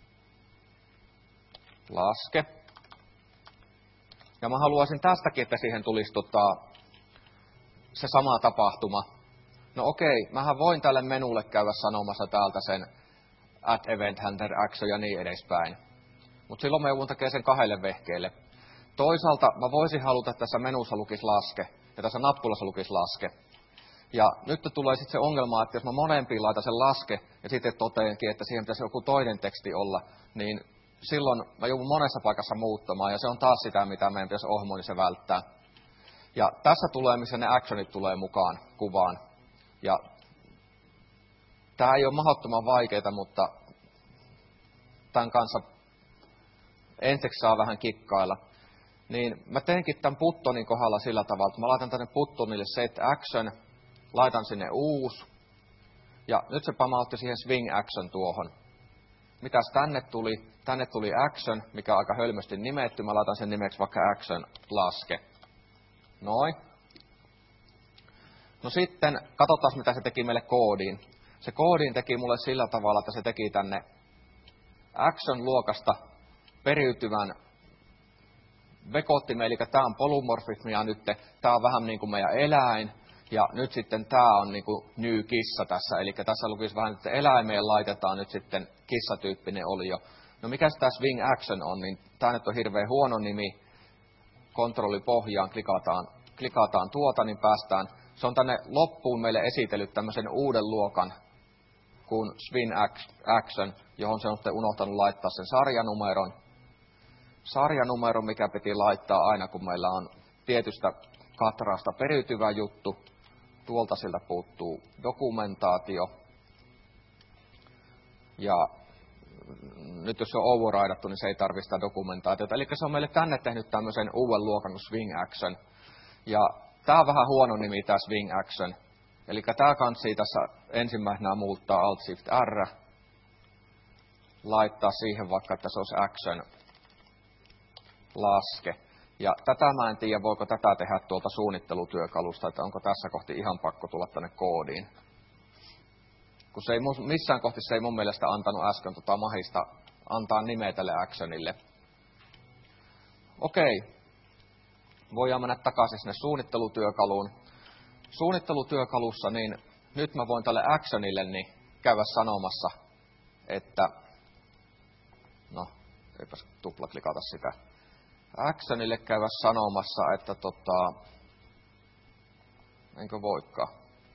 laske. Ja mä haluaisin tästäkin, että siihen tulisi se sama tapahtuma. No okei, mähän voin tälle menulle käydä sanomassa täältä sen add event handler action ja niin edespäin. Mutta silloin mä joudun tekemään sen 2 vehkeelle. Toisaalta mä voisin haluta, että tässä menussa lukisi laske ja tässä nappulassa lukisi laske. Ja nyt tulee sitten se ongelma, että jos mä molempiin laitan sen laske ja sitten toteankin, että siihen pitäisi joku toinen teksti olla, niin silloin mä joudun monessa paikassa muuttamaan ja se on taas sitä, mitä meidän pitäisi ohjelmoinnissa välttää. Ja tässä tulee, missä ne actionit tulee mukaan kuvaan. Ja tää ei ole mahdottoman vaikeaa, mutta tämän kanssa ensiksi saa vähän kikkailla. Niin mä teenkin tämän buttonin kohdalla sillä tavalla, että mä laitan tänne buttonille set action, laitan sinne uusi, ja nyt se pamautti siihen swing action tuohon. Mitäs tänne tuli? Tänne tuli action, mikä on aika hölmösti nimetty, mä laitan sen nimeksi vaikka action laske. Noin. No sitten, katsotaan mitä se teki meille koodiin. Se koodiin teki mulle sillä tavalla, että se teki tänne action-luokasta periytyvän vekottimen, eli tämä on polymorfismia nyt, tämä on vähän niin kuin meidän eläin, ja nyt sitten tämä on niin kuin new kissa tässä, eli tässä lukisi vähän, että eläimeen laitetaan nyt sitten kissatyyppinen olio. No mikä tämä swing action on, niin tämä nyt on hirveän huono nimi, kontrolli pohjaan, klikataan tuota, niin päästään. Se on tänne loppuun meille esitellyt tämmöisen uuden luokan kuin swing action, johon se on sitten unohtanut laittaa sen sarjanumeron, mikä piti laittaa aina, kun meillä on tietystä katrasta periytyvä juttu. Tuolta siltä puuttuu dokumentaatio. Ja nyt jos se on overridattu, niin se ei tarvitse sitä dokumentaatiota. Eli se on meille tänne tehnyt tämmöisen uuden luokan kuin swing action. Ja tämä on vähän huono nimi, tämä swing action. Eli tämä kansi tässä ensimmäisenä muuttaa Alt-Shift-R. Laittaa siihen vaikka, että se olisi action laske. Ja tätä mä en tiedä, voiko tätä tehdä tuolta suunnittelutyökalusta, että onko tässä kohti ihan pakko tulla tänne koodiin. Kun se ei missään kohti se ei mun mielestä antanut äsken mahista antaa nimeä tälle actionille. Okei. Voidaan mennä takaisin sinne suunnittelutyökaluun. Suunnittelutyökalussa, niin nyt mä voin tälle actionille niin käydä sanomassa, että no, eipäs tuplaklikata sitä. Actionille käydä sanomassa, että enkö voikaan.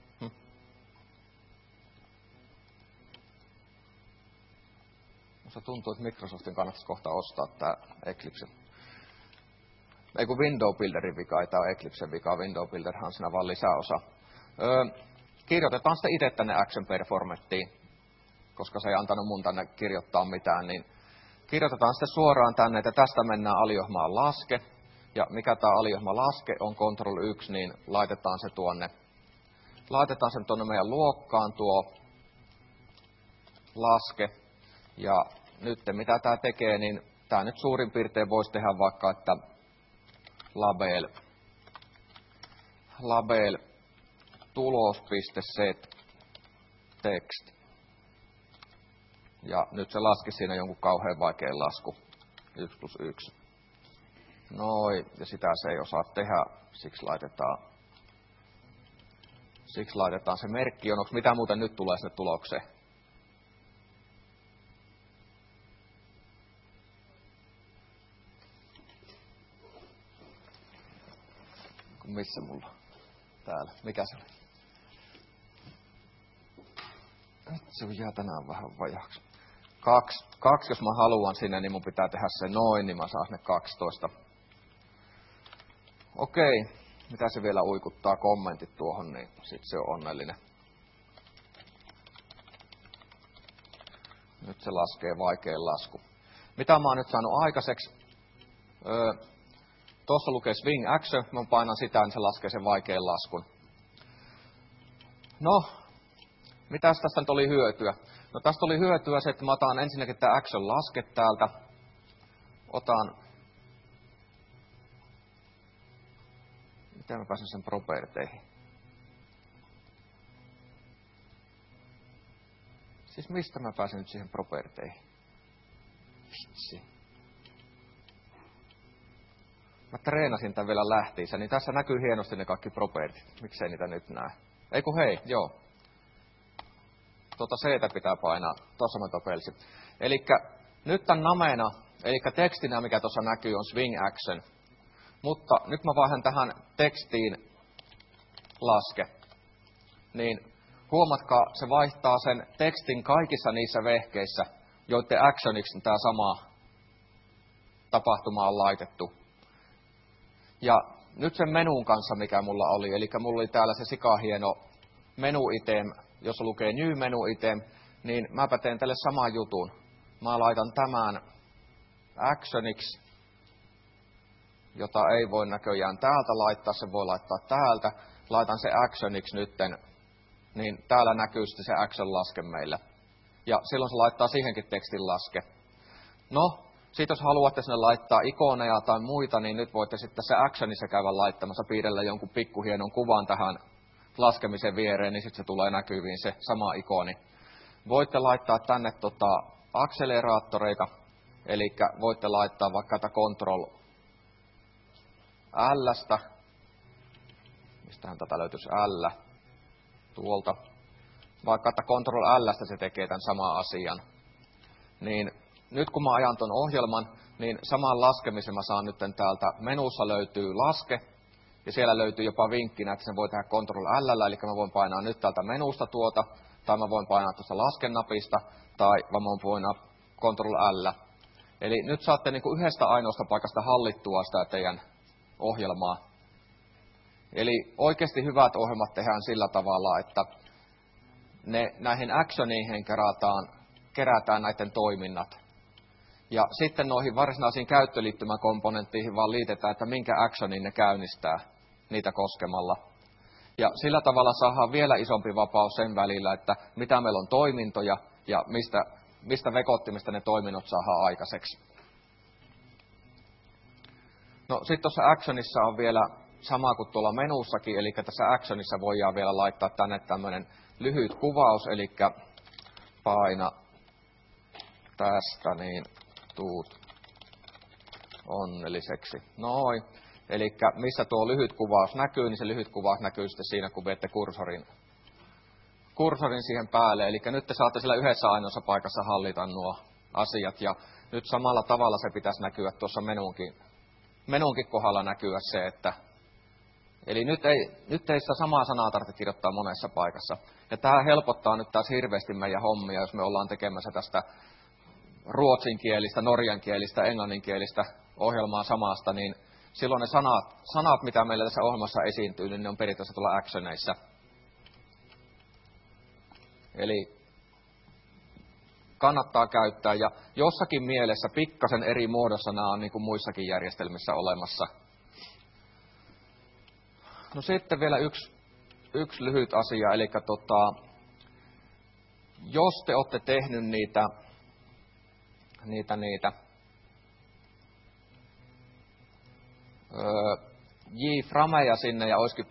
Musta tuntuu, että Microsoftin kannattaisi kohta ostaa tämä Eclipse. Ei kun Window Builderin vika, ei tämä ole Eclipsen vika. Window Builderhan on siinä vaan lisäosa. Kirjoitetaan sitten itse tänne Action Performattiin, koska se ei antanut mun tänne kirjoittaa mitään, niin kirjoitetaan sitten suoraan tänne, että tästä mennään aliohmaan laske. Ja mikä tämä aliohma laske on Ctrl 1, niin laitetaan se tuonne. Laitetaan sen tuonne meidän luokkaan tuo laske. Ja nyt mitä tämä tekee, niin tämä nyt suurin piirtein voisi tehdä vaikka, että label tulos.set text. Ja nyt se laski siinä jonkun kauhean vaikean lasku. 1+1. Noin, ja sitä se ei osaa tehdä, siksi laitetaan se merkki. Onko mitä muuten nyt tulee sinne tulokseen? Missä mulla? Täällä. Mikä se oli? Nyt se jää tänään vähän vajaksi. 2, jos mä haluan sinne, niin mun pitää tehdä se noin, niin mä saan ne 12. Okei. Mitä se vielä uikuttaa kommentit tuohon, niin sit se on onnellinen. Nyt se laskee vaikean lasku. Mitä mä oon nyt saanut aikaiseksi? Tuossa lukee swing action, mä painan sitä, niin se laskee sen vaikean laskun. No, mitäs tästä nyt oli hyötyä? No tästä oli hyötyä se, että mä otan ensinnäkin tämä action laske täältä. Miten mä pääsen sen properteihin? Siis mistä mä pääsen nyt siihen properteihin? Vitsi. Mä treenasin tämän vielä lähtiinsä, niin tässä näkyy hienosti ne kaikki propertit. Miksei niitä nyt näe? Ei kun hei, joo. C-tä pitää painaa. Tuossa mä topelsin. Elikkä nyt tän namena, elikkä tekstinä, mikä tuossa näkyy, on swing action. Mutta nyt mä vaihdan tähän tekstiin laske. Niin huomatkaa, se vaihtaa sen tekstin kaikissa niissä vehkeissä, joiden actioniksi tämä sama tapahtuma on laitettu. Ja nyt sen menun kanssa, mikä mulla oli, eli mulla oli täällä se sikahieno menu item, jossa lukee new menu item, niin mäpä teen tälle saman jutun. Mä laitan tämän actioniksi, jota ei voi näköjään täältä laittaa, se voi laittaa täältä. Laitan se actioniksi nytten, niin täällä näkyy sitten se action laske meillä. Ja silloin se laittaa siihenkin tekstin laske. No, sitten jos haluatte sinne laittaa ikoneja tai muita, niin nyt voitte sitten se actionissa käydä laittamassa, piirrellä jonkun pikkuhienon kuvan tähän laskemisen viereen, niin sitten se tulee näkyviin se sama ikoni. Voitte laittaa tänne akseleraattoreita, eli voitte laittaa vaikka tätä Ctrl L:stä, mistähän tätä löytyisi L, tuolta, vaikka että Ctrl L:stä se tekee tämän saman asian. Niin nyt kun mä ajan ton ohjelman, niin saman laskemisen mä saan nyt täältä menussa löytyy laske, ja siellä löytyy jopa vinkkinä, että sen voi tehdä Ctrl L, eli mä voin painaa nyt täältä menusta tuota, tai mä voin painaa tuosta laskenapista, tai mä voin painaa Ctrl L. Eli nyt saatte niinku yhdestä ainoasta paikasta hallittua sitä teidän ohjelmaa. Eli oikeasti hyvät ohjelmat tehdään sillä tavalla, että näihin actioniin kerätään näiden toiminnat. Ja sitten noihin varsinaisiin käyttöliittymäkomponentteihin vaan liitetään, että minkä actionin ne käynnistää niitä koskemalla. Ja sillä tavalla saadaan vielä isompi vapaus sen välillä, että mitä meillä on toimintoja ja mistä vekottimista ne toiminnot saadaan aikaiseksi. No sitten tuossa actionissa on vielä sama kuin tuolla menussakin, eli tässä actionissa voidaan vielä laittaa tänne tämmöinen lyhyt kuvaus, eli paina tästä, niin tuut onnelliseksi. Noin. Eli missä tuo lyhyt kuvaus näkyy, niin se lyhyt kuvaus näkyy sitten siinä, kun viette kursorin siihen päälle. Eli nyt te saatte sillä yhdessä ainoassa paikassa hallita nuo asiat. Ja nyt samalla tavalla se pitäisi näkyä tuossa menunkin kohdalla näkyä se, että eli nyt ei sitä samaa sanaa tarvitse kirjoittaa monessa paikassa. Ja tämä helpottaa nyt taas hirveästi meidän hommia, jos me ollaan tekemässä tästä ruotsinkielistä, norjankielistä, englanninkielistä ohjelmaa samasta, niin silloin ne sanat, mitä meillä tässä ohjelmassa esiintyy, niin ne on periaatteessa tuolla actioneissa. Eli kannattaa käyttää, ja jossakin mielessä pikkasen eri muodossa nämä on niin kuin muissakin järjestelmissä olemassa. No sitten vielä yksi lyhyt asia, eli jos te olette tehnyt niitä JFrameja sinne ja olisikin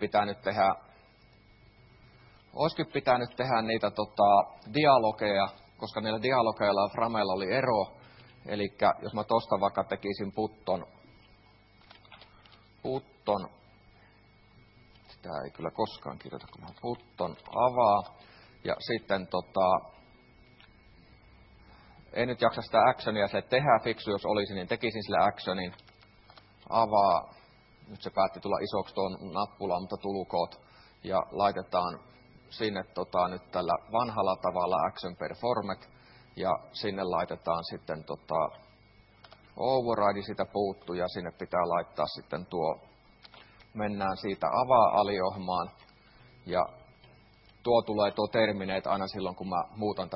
pitänyt tehdä niitä dialogeja, koska niillä dialogeilla ja frameilla oli ero. Eli jos mä tosta vaikka tekisin putton, sitä ei kyllä koskaan kirjoita, kun mä putton avaa, ja sitten ei nyt jaksa sitä actionia se tehdä, fiksu jos olisi, niin tekisin sillä actionin, avaa, nyt se päätti tulla isoksi tuon nappula, mutta tulkoot, ja laitetaan sinne nyt tällä vanhalla tavalla action performet, ja sinne laitetaan sitten override siitä puuttuu, ja sinne pitää laittaa sitten mennään siitä avaa-aliohmaan, ja tulee terminate aina silloin, kun mä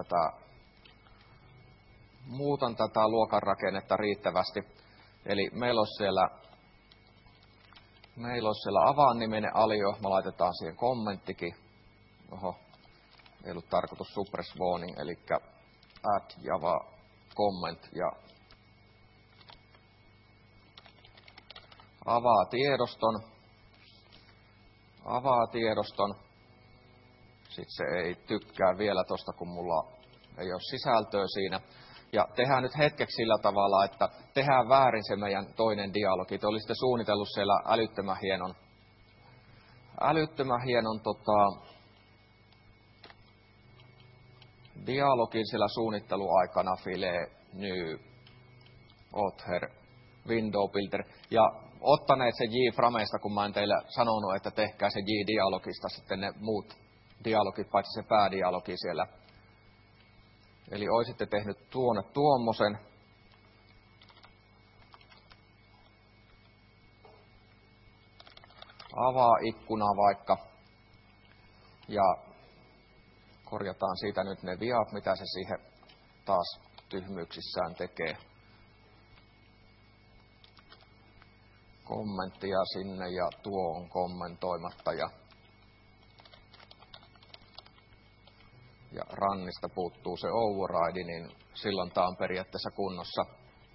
muutan tätä luokan rakennetta riittävästi. Eli meillä olisi siellä avaan-niminen alio, me laitetaan siihen kommenttikin. Oho, ei ollut tarkoitus suppress warning, eli add java comment ja avaa tiedoston. Sitten se ei tykkää vielä tosta, kun mulla ei ole sisältöä siinä. Ja tehdään nyt hetkeksi sillä tavalla, että tehdään väärin se meidän toinen dialogi. Te olisitte suunnitellut siellä älyttömän hienon dialogin sillä suunnitteluaikana file, new, author, window builder. Ja ottaneet se JFrameista, kun mä en teille sanonut, että tehkää se J-dialogista sitten ne muut dialogit, paitsi se päädialogi siellä. Eli olisitte tehnyt tuommoisen. Avaa ikkuna vaikka. Ja korjataan siitä nyt ne viat, mitä se siihen taas tyhmyyksissään tekee. Kommenttia sinne ja tuo on kommentoimatta ja rannista puuttuu se override, niin silloin tämä on periaatteessa kunnossa.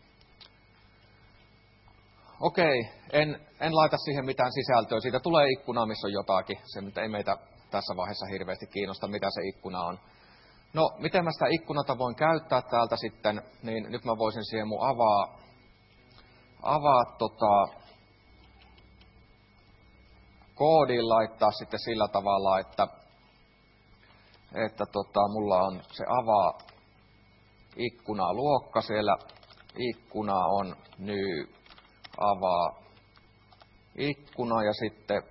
Okei, en laita siihen mitään sisältöä. Siitä tulee ikkuna, missä on jotakin. Se ei meitä tässä vaiheessa hirveästi kiinnosta, mitä se ikkuna on. No, miten mä sitä ikkunata voin käyttää täältä sitten, niin nyt mä voisin siihen mun koodiin laittaa sitten sillä tavalla, että mulla on se avaa ikkuna luokka siellä. Ikkuna on new avaa ikkuna ja sitten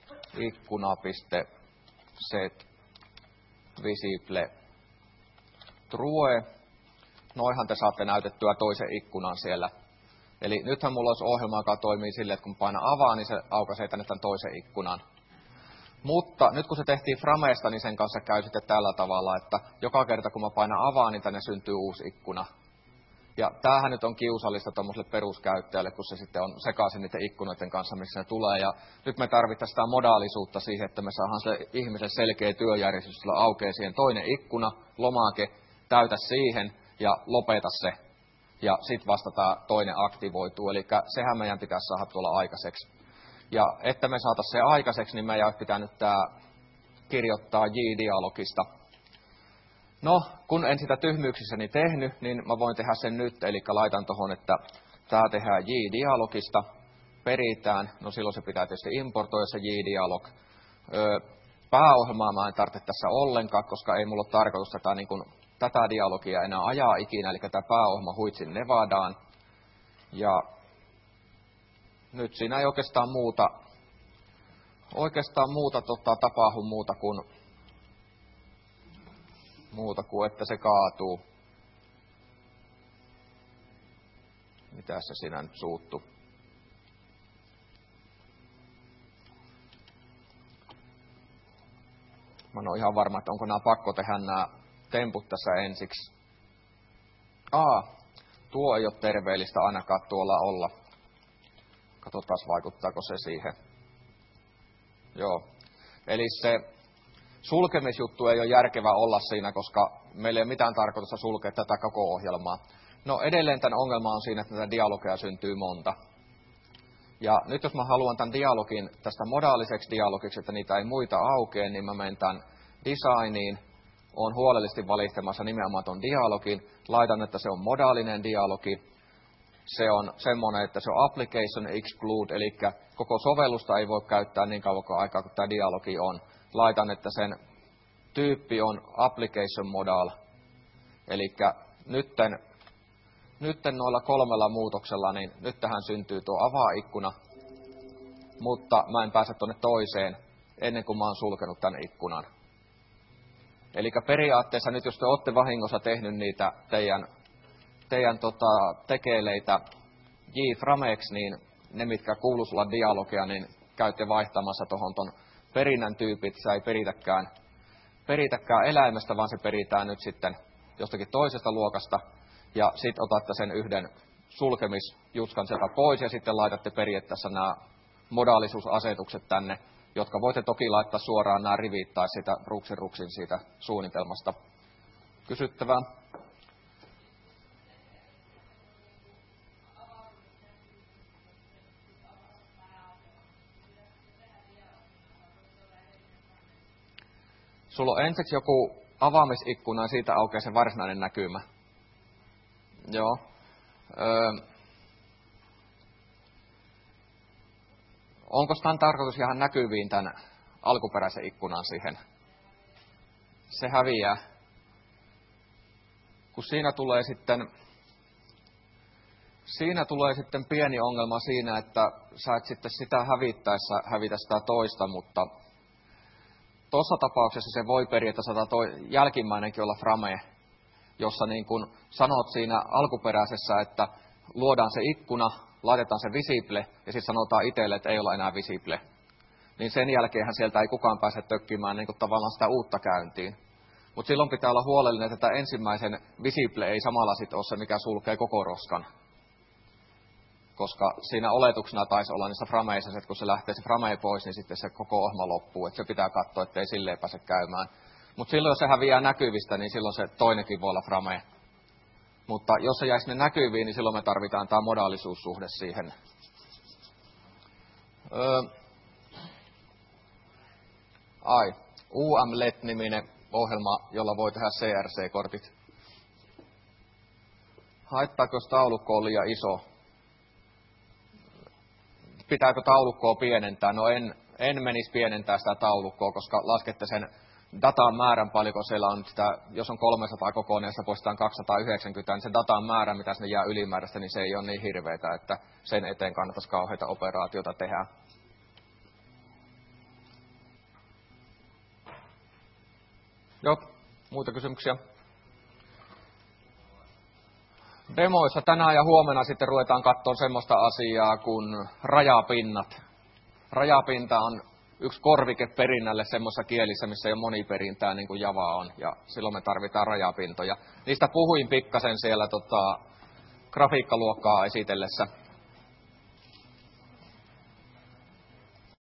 ikkuna.set visible true. Noihan te saatte näytettyä toisen ikkunan siellä. Eli nythän mulla olisi ohjelma, joka toimii silleen, että kun painan avaa, niin se aukaisee tänne tämän toisen ikkunan. Mutta nyt kun se tehtiin Frameesta, niin sen kanssa käy sitten tällä tavalla, että joka kerta kun mä painan avaa, niin tänne syntyy uusi ikkuna. Ja tämähän nyt on kiusallista tuommoiselle peruskäyttäjälle, kun se sitten on sekaisin niiden ikkunoiden kanssa, missä ne tulee. Ja nyt me tarvitaan sitä modaalisuutta siihen, että me saadaan se ihmisen selkeä työjärjestys, jolla aukeaa siihen toinen ikkuna, lomake, täytä siihen ja lopeta se. Ja sitten vasta tämä toinen aktivoituu. Eli sehän meidän pitäisi saada tuolla aikaiseksi. Ja että me saataisiin se aikaiseksi, niin meidän olisi pitänyt tämä kirjoittaa J-dialogista. No, kun en sitä tyhmyyksissäni tehnyt, niin mä voin tehdä sen nyt. Eli laitan tuohon, että tämä tehdään J-dialogista, peritään. No silloin se pitää tietysti importoida se J-dialog. Pääohjelmaa mä en tarvitse tässä ollenkaan, koska ei mulla ole tarkoitus tätä dialogia enää ajaa ikinä. Eli tämä pääohjelma huitsin Nevadaan. Ja nyt siinä ei oikeastaan muuta tapahdu muuta kuin että se kaatuu. Mitä se siinä nyt suuttu? Mä en ole ihan varma, että onko nämä pakko tehdä nämä temput tässä ensiksi. Tuo ei ole terveellistä ainakaan tuolla olla. Katsotaan, vaikuttaako se siihen. Joo. Eli se sulkemisjuttu ei ole järkevä olla siinä, koska meillä ei ole mitään tarkoitusta sulkea tätä koko ohjelmaa. No edelleen tämän ongelma on siinä, että näitä dialogeja syntyy monta. Ja nyt jos mä haluan tämän dialogin tästä modaaliseksi dialogiksi, että niitä ei muita aukea, niin mä menen tämän designiin. Olen huolellisesti valitsemassa nimenomaan ton dialogin. Laitan, että se on modaalinen dialogi. Se on semmoinen, että se on application exclude, eli koko sovellusta ei voi käyttää niin kauan aikaa kuin tämä dialogi on. Laitan, että sen tyyppi on application modal. Eli nytten noilla 3 muutoksella, niin nyt tähän syntyy tuo avaa-ikkuna, mutta mä en pääse tuonne toiseen ennen kuin mä oon sulkenut tämän ikkunan. Eli periaatteessa nyt, jos te olette vahingossa tehnyt niitä teidän tekeleitä JFrameeksi, niin ne, mitkä kuuluisi olla dialogia, niin käytte vaihtamassa tuohon ton perinnän tyypit. Se ei peritäkään eläimestä, vaan se peritään nyt sitten jostakin toisesta luokasta. Ja sitten otatte sen yhden sulkemisjutskan sieltä pois ja sitten laitatte periaatteessa nämä modaalisuusasetukset tänne, jotka voitte toki laittaa suoraan nämä rivit tai sitä ruksin siitä suunnitelmasta. Kysyttävää? Sulla on ensiksi joku avaamisikkuna ja siitä aukeaa se varsinainen näkymä. Joo. Onko tämän tarkoitus ihan näkyviin tämän alkuperäisen ikkunan siihen? Se häviää. kun siinä tulee sitten pieni ongelma siinä, että sä et sitten sitä hävittäessä hävitä sitä toista, mutta tuossa tapauksessa se voi periaatteessa jälkimmäinenkin olla frame, jossa niin kun sanot siinä alkuperäisessä, että luodaan se ikkuna, laitetaan se visible ja sitten sanotaan itselle, että ei ole enää visible. Niin sen jälkeenhän sieltä ei kukaan pääse tökkimään niin kun tavallaan sitä uutta käyntiin. Mutta silloin pitää olla huolellinen, että tämä ensimmäisen visible ei samalla sitten ole se, mikä sulkee koko roskan. Koska siinä oletuksena taisi olla niissä frameissa, että kun se lähtee se frame pois, niin sitten se koko ohjelma loppuu. Että se pitää katsoa, ettei silleen pääse käymään. Mutta silloin, jos se häviää näkyvistä, niin silloin se toinenkin voi olla frame. Mutta jos se jäisi sinne näkyviin, niin silloin me tarvitaan tämä modaalisuussuhde siihen. UMLET-niminen ohjelma, jolla voi tehdä CRC-kortit. Haittaako, jos taulukko on liian iso? Pitääkö taulukkoa pienentää? No en menisi pienentää sitä taulukkoa, koska laskette sen datan määrän paljonko siellä on sitä, jos on 300 kokoinen ja se poistetaan 290, niin se datan määrä, mitä sinne jää ylimääräistä, niin se ei ole niin hirveätä, että sen eteen kannattaisi kauheita operaatiota tehdä. Joo, muita kysymyksiä? Demoissa tänään ja huomenna sitten ruvetaan katsoa semmoista asiaa kuin rajapinnat. Rajapinta on yksi korvike perinnälle semmoisessa kielissä, missä ei ole moniperintää, niin kuin Java on, ja silloin me tarvitaan rajapintoja. Niistä puhuin pikkasen siellä grafiikkaluokkaa esitellessä.